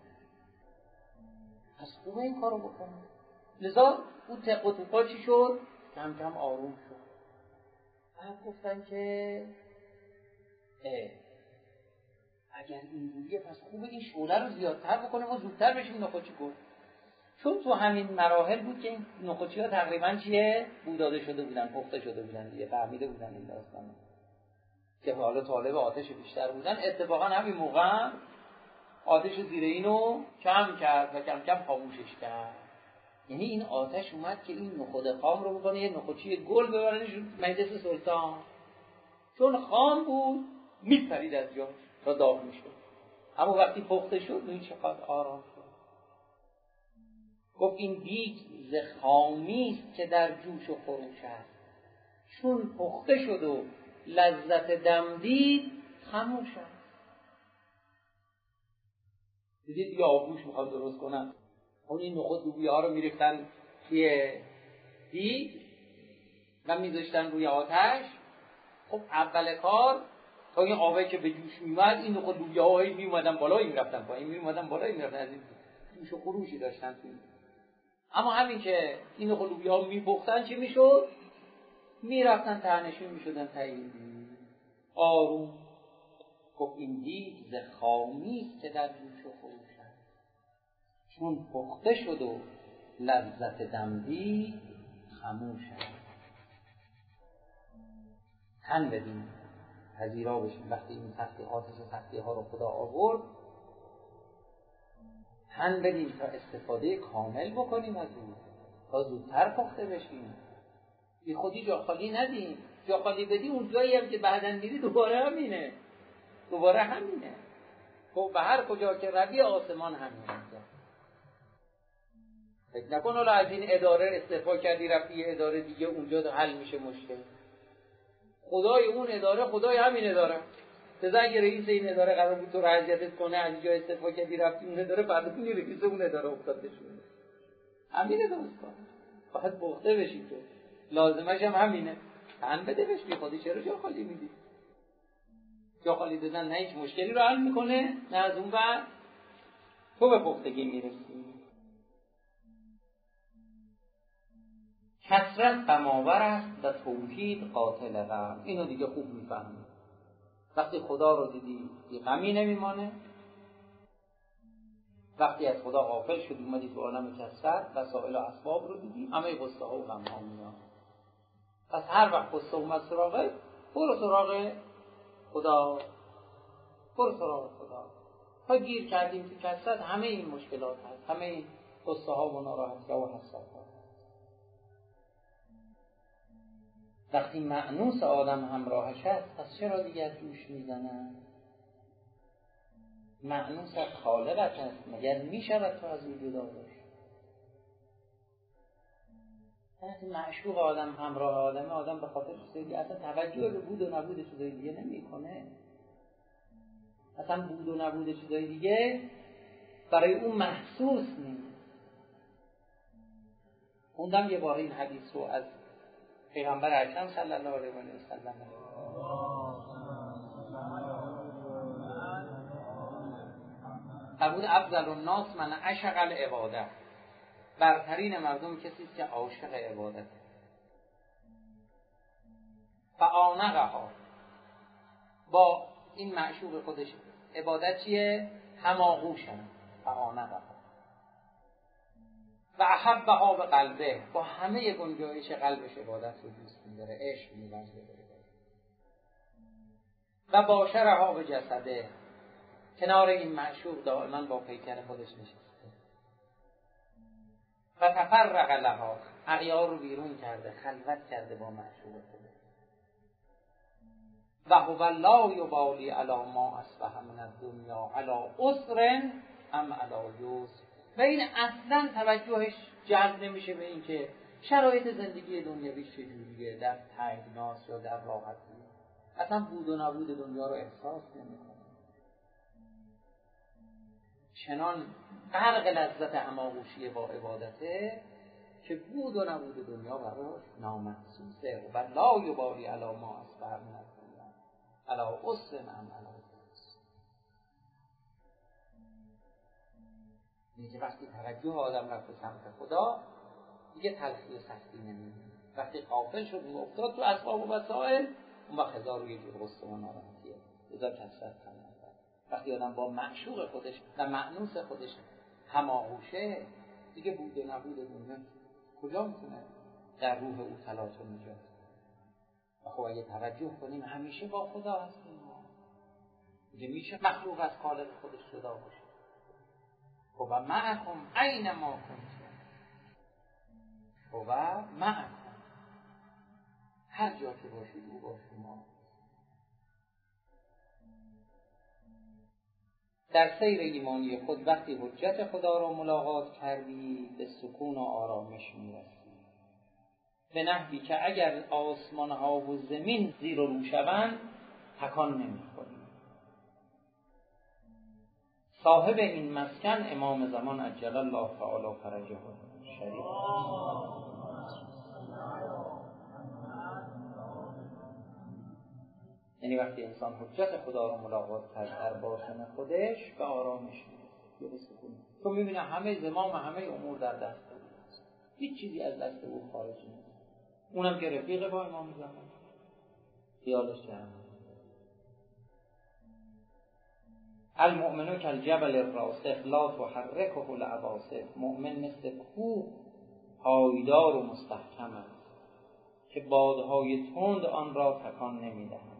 پس خوبه این کارو بکنه. لذا اون تق و توقا چی شد؟ کم کم آروم شد. بعد گفتن که اه اگر اینجوریه پس خوبه این شعله رو زیادتر بکنه و زودتر بشیم نخودچی گل. چون تو همین مراحل بود که این نخودچی ها تقریبا چیه؟ بوداده شده بودن، پخته شده بودن دیگه، فهمیده بودن این داستانو که حالا طالب آتش بیشتر بودن. اتفاقا همین موقع آتش زیر اینو کم کرد و کم کم خاموشش کرد. یعنی این آتش اومد که این نخود خام رو بکنه یه نخودچی گل ببرنش مجلس سلطان. چون خام بود میپرید از جاش تا داغ میشد، اما وقتی پخته شد این چقدر آرام شد. گفت این دیگ ز خامی است که در جوش و خروش است، چون پخته شد و لذت دم دید خموش است. دیدید یه آبگوش میخواد درست کنن، اون این نخود لوبیا ها رو میریختن توی دیگ و میذاشتن روی آتش. خب اول کار تا این آبه که به جوش میومد این نخود لوبیا ها هی میومدن بالا، این میرفتن پایین، میومدن بالا، این میرفتن، از این جوش و خروشی داشتن توی. اما همین که این نخود لوبیا ها میپختن چی میشد؟ میرفتن تهنشین میشدن تایید آروم. گفت این دیگ ز خامی است که در جوش و خروش است، چون پخته شد و لذت دم دید خموش است. تن بدیم، پذیرا بشیم. وقتی این سختی آتش سختی ها رو خدا آورد، تن بدیم تا استفاده کامل بکنیم از اون، تا زودتر پخته بشیم. بی خودی جا خالی ندیم. جا خالی بدی اون جایی هم که بعدن میری دوباره همینه، دوباره همینه. خب به هر کجا که روی آسمان همینه. فکر نکن حالا از این اداره استعفا کردی رفتی یه اداره دیگه اونجا حل میشه مشکل. خدای اون اداره خدای همین اداره. تازه اگه رئیس این اداره قرار بود تو رو اذیتت کنه، از اینجا استعفا کردی رفتی اون اداره، فردا کنی رئیس اون اداره افتاد بشونه. همینه دوستان. باید پخته بشی تو. لازمش هم همینه. تن بده بهش. بی خودی چرا جا خالی میدی؟ جا خالی دادن نه هیچ مشکلی رو حل میکنه، نه از اون بعد تو به پختگی میرسی. کثرت غم‌آور است و توحید قاتل غم. اینو دیگه خوب میفهمی. وقتی خدا رو دیدی یه غمی نمیمانه. وقتی از خدا غافل شدی اومدی تو عالم کثرت، وسایل و اسباب رو دیدی، همه غصه ها و غم ها میاد. پس هر وقت غصه اومد سراغت، برو سراغ خدا، برو سراغ خدا. تا گیر کردیم تو کثرت، همه این مشکلات هست، همه این غصه ها و ناراحتی ها و حسرات ها. وقتی مأنوس آدم همراهش هست، پس چرا دیگه از جوش میزنن؟ مأنوس از خالقت هست، مگر میشود تو از او جدا باشی؟ وقتی معشوق آدم همراه آدم، آدم به خاطر چیزایی دیگه اصلا توجه به بود و نبود چیزایی دیگه نمیکنه. اصلا بود و نبود چیزایی دیگه برای اون محسوس نیست. خوندم یه بار این حدیث رو از پیغمبر اکرم صلی الله علیه و سلم. فرمود افضل الناس من عشق العباده. برترین مردم کسی است که عاشق عبادت. فآنقها، با این معشوق خودش عبادت چیه؟ هماغوشن. فآنقها و احبها به قلبه، با همه گنجایش قلبش عبادت رو دوست می‌داره، عشق می‌ورزه. و و باشرها به جسده، کنار این معشوق دائما با پیکر خودش نشسته. و تفرق لها، اغیار رو بیرون کرده، خلوت کرده با معشوق خودش. و هو لا یبالی علی ما اصبح من الدنیا علی عسر ام علی یسر. و این اصلا توجهش جلب نمیشه به این که شرایط زندگی دنیوی چجوریه، در تنگناست یا در راحتی. اصلا بود و نبود دنیا رو احساس نمیکنه. چنان غرق لذت هماغوشی با عبادته که بود و نبود دنیا براش نامحسوسه. و لا یبالی علی ما اصبح من الدنیا علی عسر ام علی یسر. دیگه وقتی توجه آدم رفت به سمت خدا، دیگه تلخی و سختی نمی‌بینه. وقتی غافل شد و افتاد تو اسباب و وسائل، اون وقت هزار و یک جور غصه و ناراحتیه، هزار کثرت کنه. وقتی آدم با معشوق خودش و مأنوس خودش هماغوشه، دیگه بود و نبود دنیا کجا میتونه در روح او تلاطم ایجاد کنه؟ و خب اگه توجه کنیم همیشه با خدا هستیم. دیگه میشه مخلوق از خالق خودش جدا باشه. و معکم اینما کنتم، و معکم، هر جا که باشید او با شما. در سیر ایمانی خود وقتی حجت خدا را ملاقات کردی، به سکون و آرامش میرسی، به نحوی که اگر آسمان ها و زمین زیر و رو شوند تکان نمیخوری. صاحب این مسکن امام زمان عجل الله تعالی فرجه شریف. یعنی وقتی انسان حجت خدا رو ملاقات کرد در باطن خودش، به آرامش میرسه، به سکون. تو میبینه همه زمام همه امور در دست اوست، هیچ چیزی از دست او خارج نیست. اونم که رفیق با امام زمان، خیالش جمعه. المؤمن کالجبل الراسخ لا تحرکه العواصف. مؤمن مثل کوه پایدار و مستحکم است که بادهای تند آن را تکان نمیدهند.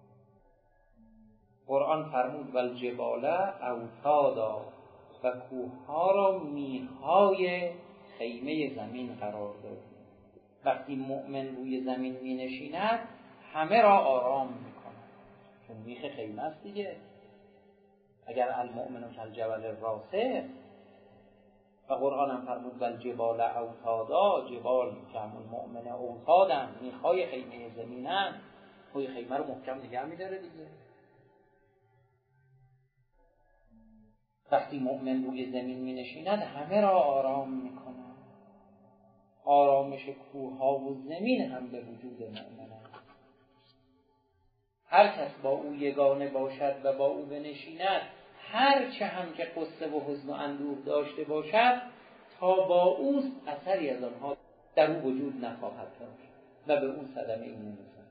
قرآن فرمود والجبال اوتادا، و کوهها را میخهای خیمه زمین قرار داد. وقتی مؤمن روی زمین می نشیند همه را آرام میکند، چون میخ خیمه است دیگه. اگر المؤمن کالجبل الراسخ، و قرآن هم فرمود والجبال اوتادا، جبال که همون مؤمن اوتادن، میخهای خیمه زمینن، توی خیمه رو محکم نگه میداره دیگه. وقتی مؤمن روی زمین می نشیند همه را آرام می کند. آرامش کوه ها و زمین هم به وجود مؤمن است. هر کس با او یگانه باشد و با او بنشیند، هر چه هم که قصه و حزن و اندوه داشته باشد، تا با اوست اثری از آنها در او وجود نخواهد داشت و به اون صدمه این نمیزند.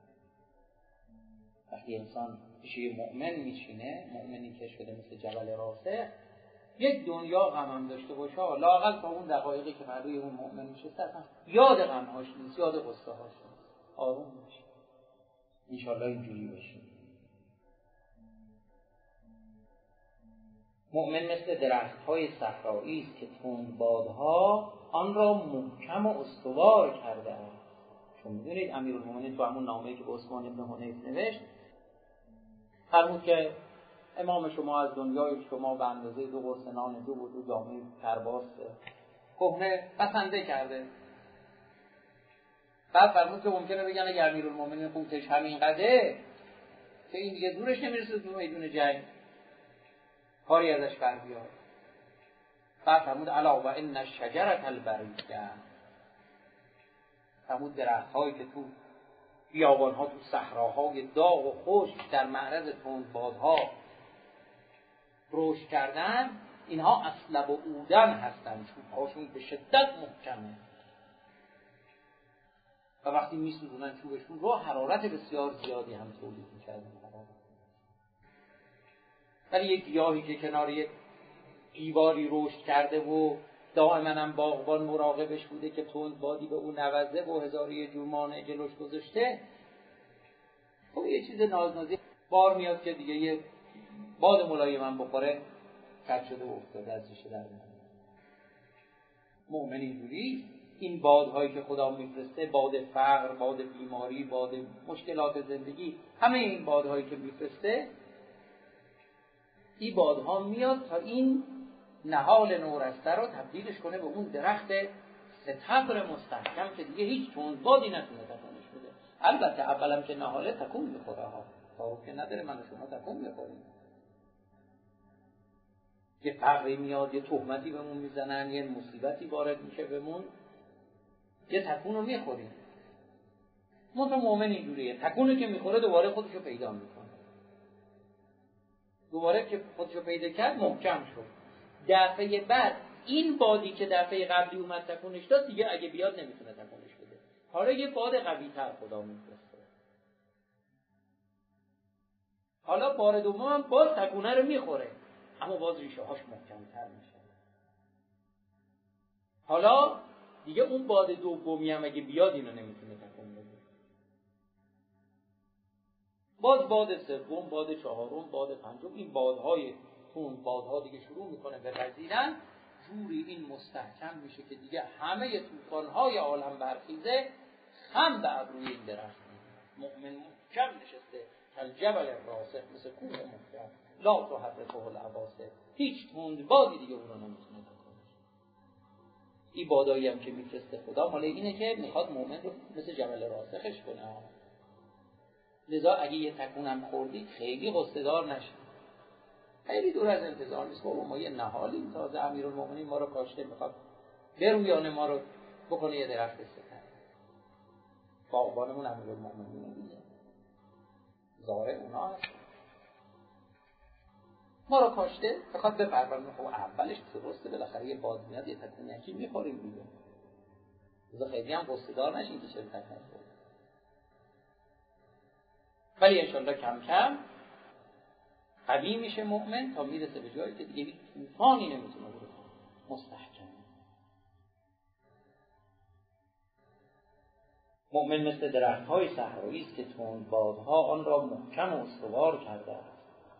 وقتی انسان پیش مؤمن میشینه، مؤمنی که شده مثل جبل راسخ، یک دنیا غم هم داشته باشه، لااقل تا اون دقایقی که بر روی اون مؤمن نشسته اصلا یاد غم‌هاش نیست، یاد قصه هاش نیست، آروم میشه. انشالله اینجوری بشه. مؤمن مثل درخت‌های صحرایی است که تند بادها آن را محکم و استوار کرده است. چون می‌دونید امیرالمومنین تو همون نامه‌ای که به عثمان ابن حنیف نوشت فرمود که امام شما از دنیای شما به اندازه دو قرص نان دو و دو جامعه کرباس کهنه پسنده کرده. بعد فرمود که ممکنه بگن اگر امیرالمومنین قوتش همین قدره که این دیگه دورش نمیرسه تو میدون جنگ، کاری ازش بر بیاد. بعد فرمود الا و ان الشجره البریه، فرمود درخت‌هایی که تو بیابان‌ها، تو صحراهای داغ و خشک در معرض تندبادها رشد کردن، اینها اصلب و عودن هستند، چوب‌هاشون به شدت محکمه و وقتی میسوزونن چوبشون رو حرارت بسیار زیادی هم تولید می‌کردن. ولی یک گیاهی که کنار یک دیواری رشد کرده و دائما هم باغبان مراقبش بوده که تند بادی به اون نوزه و هزار یک جور مانع جلوش گذاشته، خب یه چیز نازنازی بار میاد که دیگه یه باد ملایم من بخوره کج شده و افتاده از ریشه در میاد. مؤمن اینجوری این بادهایی که خدا میفرسته، باد فقر، باد بیماری، باد مشکلات زندگی، همه این بادهایی که میفرسته، این بادها میاد تا این نهال نورسته رو تبدیلش کنه به اون درخت ستبر مستحکم که دیگه هیچ تندبادی نتونه تکونش بده. البته اولم که نهاله تکون میخوره ها، تعارف که نداره، من و شما تکون میخوریم. یه فقری میاد، یه تهمتی بهمون میزنن، یه مصیبتی وارد میشه بهمون، یه تکون رو میخوریم. منتها مؤمن اینجوریه، تکونی که میخوره دوباره خودشو پیدا میکنه، دوباره که خودشو پیدا کرد محکم شد. دفعه بعد این بادی که دفعه قبلی اومد تکونش داد دیگه اگه بیاد نمیتونه تکونش بده، حالا یه باد قوی تر خدا میفرسته. حالا بار دوم هم باز تکونه رو میخوره، اما باز ریشه هاش محکم تر میشه. حالا دیگه اون باد دومی هم اگه بیاد اینو نمیتونه تکون بده. باز باد سوم، باد چهارم، باد پنجم، این بادهای تون بادها دیگه شروع میکنه به وزیدن، جوری این مستحکم میشه که دیگه همه طوفان‌های عالم برخیزه خم به ابروی این درخت. مؤمن محکم نشسته کالجبل الراسخ، مثل کوه محکم، لا تحرکه العواصف، هیچ تند بادی دیگه اون رو نمیتونه تکون. این بادایی هم که میفرسته خدا مال اینه که میخواد مؤمن رو مثل جبل راسخش کنه. لذا اگه یه تکونم خوردید خیلی غصه دار نشید، خیلی دور از انتظار نیست. بابا ما یه نهالیم، تازه امیرالمومنین ما رو کاشته، میخواد برویانه ما رو بکنه یه درخت ستن. باغبانمون امیرالمومنین دیگه، زارع اونا هست، ما رو کاشته میخواد بپرورونه. خب اولش درسته، بالاخره یه باد میاد یه تکونیکی میخوریم دیگه، لذا خیلی هم غصه دار نشین که چرا تکون خورد. ولی انشالله کم کم قوی میشه مؤمن تا میرسه به جایی که دیگه طوفانی نمیتونه بره، مستحکم. مؤمن مثل درخت‌های صحرایی است که تند بادها آن را محکم و استوار کرده است.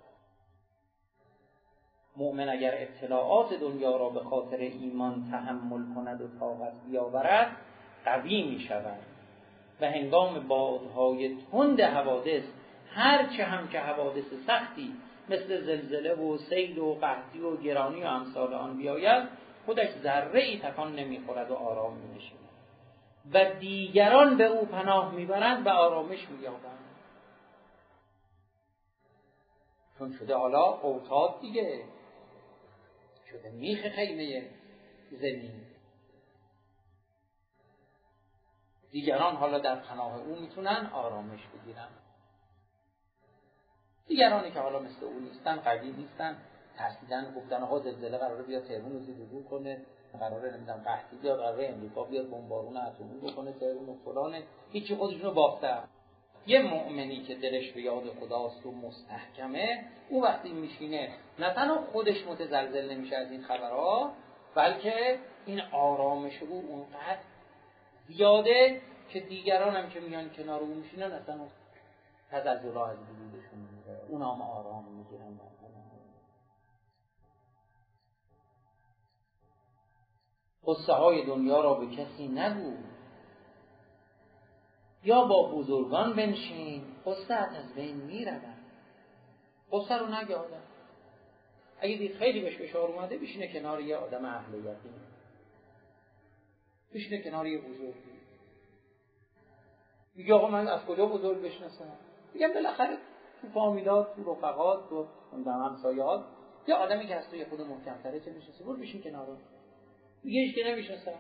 مؤمن اگر ابتلاعات دنیا را به خاطر ایمان تحمل کند و طاقت بیاورد قوی میشود و هنگام بادهای تند حوادث، هرچه هم که حوادث سختی مثل زلزله و سیل و قحطی و گرانی و امثال آن بیاید، خودش ذره ای تکان نمیخورد و آرام می‌نشیند و دیگران به او پناه میبرند و آرامش می‌یابند. چون شده حالا اوتاد دیگه، شده میخ خیمه زمین، دیگران حالا در پناه او میتونن آرامش بگیرن. دیگرانی که حالا مثل او نیستن، قوی نیستن، ترسیدن، گفتن آقا زلزله قراره بیاد تهران رو زیر کنه، قراره نمیدونم قحطی بیاد، قراره امریکا بیاد بمبارون اتمی بکنه تهران و فلانه، هیچی خودشونو باختن. یه مؤمنی که دلش به یاد خداست و مستحکمه، او وقتی میشینه نه تنها خودش متزلزل نمیشه از این خبرها، بلکه این آرامش او اونقدر زیاده که دیگران هم که میان کنار او میشینن اصلا تزلزل‌ها از وجودشون میره، اونا هم آرام میگیرن. قصه های دنیا را به کسی نگو، یا با بزرگان بنشین، قصه از بین میرود. قصه رو نگه آدم، اگه دید خیلی بهش فشار اومده بشینه کنار یه آدم اهل یقین، بشینه کنار یه بزرگی، میگه آقا من از کجا بزرگ بشناسم؟ میگم بالاخره تو فامیلات، تو رفقات، تو همسایه‌هات یه آدمی که از تو یه خود محکم‌تره که میشناسه، برو بشین کنارش. میگه هیچ که نمیشناسم.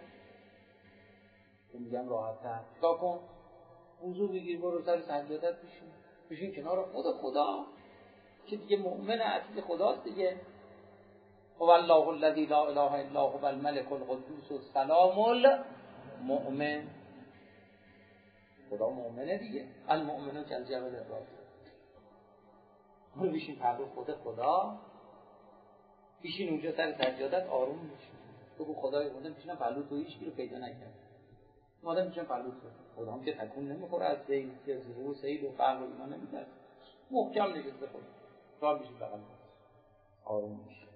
میگم راحت‌تر چیکار کن؟ وضو بگیر، برو سر سجادت بشین، بشین کنار خود خدا که دیگه مؤمن اصلی خداست دیگه. هو الله الذی لا اله الا هو الملک القدوس السلام المؤمن. خدا مؤمنه دیگه، المؤمنون کالجبل الراسخ. برو بشین پهلو خود خدا، بشین اونجا سر سجادت آروم بشین، بگو خدای خدا میشینم پهلو تو، هیچ کی رو پیدا نکردم، مادام میشم پهلو تو. خدا هم که تکون نمیخوره از سیل، از رو سیل و فقر و اینا نمیدرد، محکم نشسته خود راه میشه بغل آروم میشه.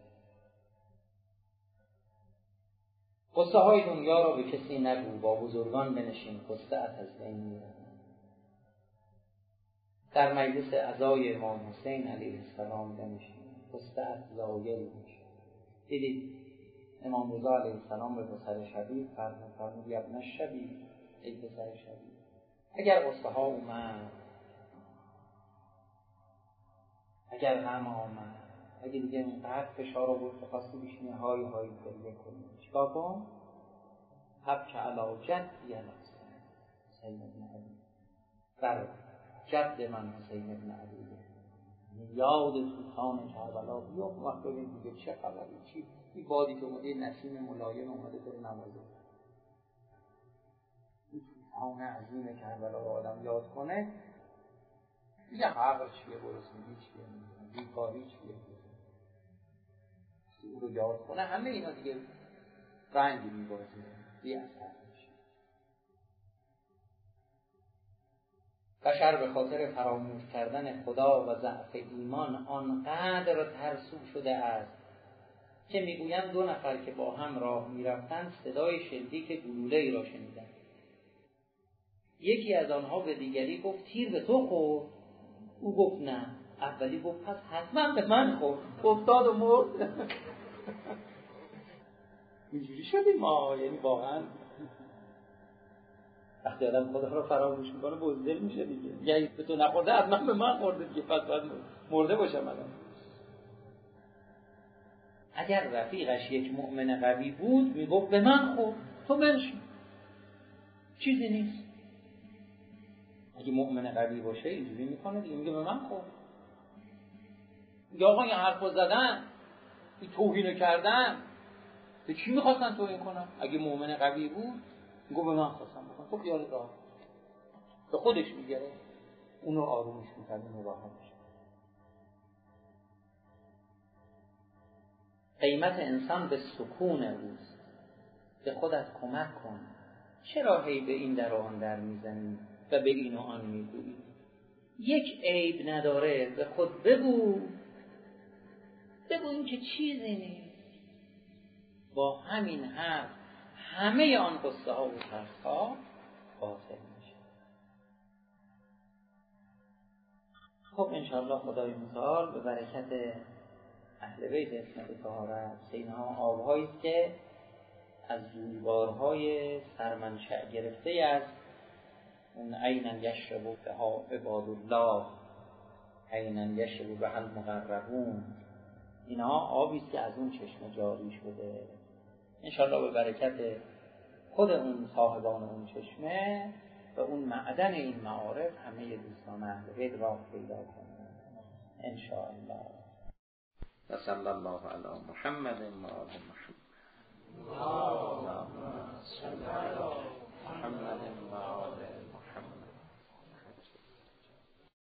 قصه های دنیا را به کسی نگو، با بزرگان بنشین، قصه ات از بین میرود. در مجلس عزای امام حسین علیه السلام بنشین، قصه ات زایل میشه. دیدید امام رضا علیه السلام به پسر شبیب فرمود فرمود یا ابن شبیب، ای پسر شبیب، اگر قصه ها اومد، اگر غم آمد، اگه دیگه اینقدر فشار آورد که خواستی بشینی های های گریه کنی، چیکار کن؟ حبک علی جدی الحسین حسین بن علی، بر جد من حسین بن علی، یاد سلطان کربلا بیفت. وقت ببین دیگه چه خبری، چی این بادی که اومده، نسیم ملایم اومده تو رو نوازه، این سلطان عظیم کربلا رو آدم یاد کنه، دیگه حق چیه، گرسنگی چیه، بیکاری چیه، او رو یاد کنه، همه اینا دیگه رنگی میبازه، بی اثر میشه. بشر به خاطر فراموش کردن خدا و ضعف ایمان آنقدر ترسو شده است که میگویند دو نفر که با هم راه میرفتند صدای شلیک گلوله‌ای را شنیدند. یکی از آنها به دیگری گفت تیر به تو خورد؟ او گفت نه. اولی گفت پس حتما به من خورد. افتاد و مرد. اینجوری شدیم ما، یعنی واقعا وقتی آدم خدا رو فراموش میکنه بزدل میشه دیگه. یعنی به تو نخورده حتما به من خورده دیگه، پس باید مرده باشم الان. اگر رفیقش یک مؤمن قوی بود میگفت به من خورد، تو بنشین، چیزی نیست. اگه مؤمن قوی باشه اینجوری میکنه دیگه، میگه به من خورد. یا آقا این حرفو زدن، این توهینو کردن، به چی میخواستن توهین کنن؟ اگه مؤمن قوی بود میگه به من خواستم بکن. خب یاد راه به خودش میگره، اونو آرومش میکنه، اونو راحت میشه. قیمت انسان به سکون اوست. به خودت کمک کن. چرا هی به این در آن در میزنی و به این و آن میگویی؟ یک عیب نداره، به خود بگو بگو این که چیزی نیست. با همین حرف همه آن قصه ها و ترس ها باطل میشه. خب انشاءالله خدای متعال به برکت اهل بیت اسمت طهارت، اینها آبهایی است که از جویبارهای سرمنشأ گرفته از اون عینا یشرب بها عباد الله، عینا یشرب بها المقربون، اینها آبی است که از اون چشمه جاری شده. انشاءالله به برکت خود اون صاحبان اون چشمه و اون معدن این معارف همه دوستان اهل بیت راه پیدا کنند انشاءالله. و صلی الله علی محمد و آل محمد.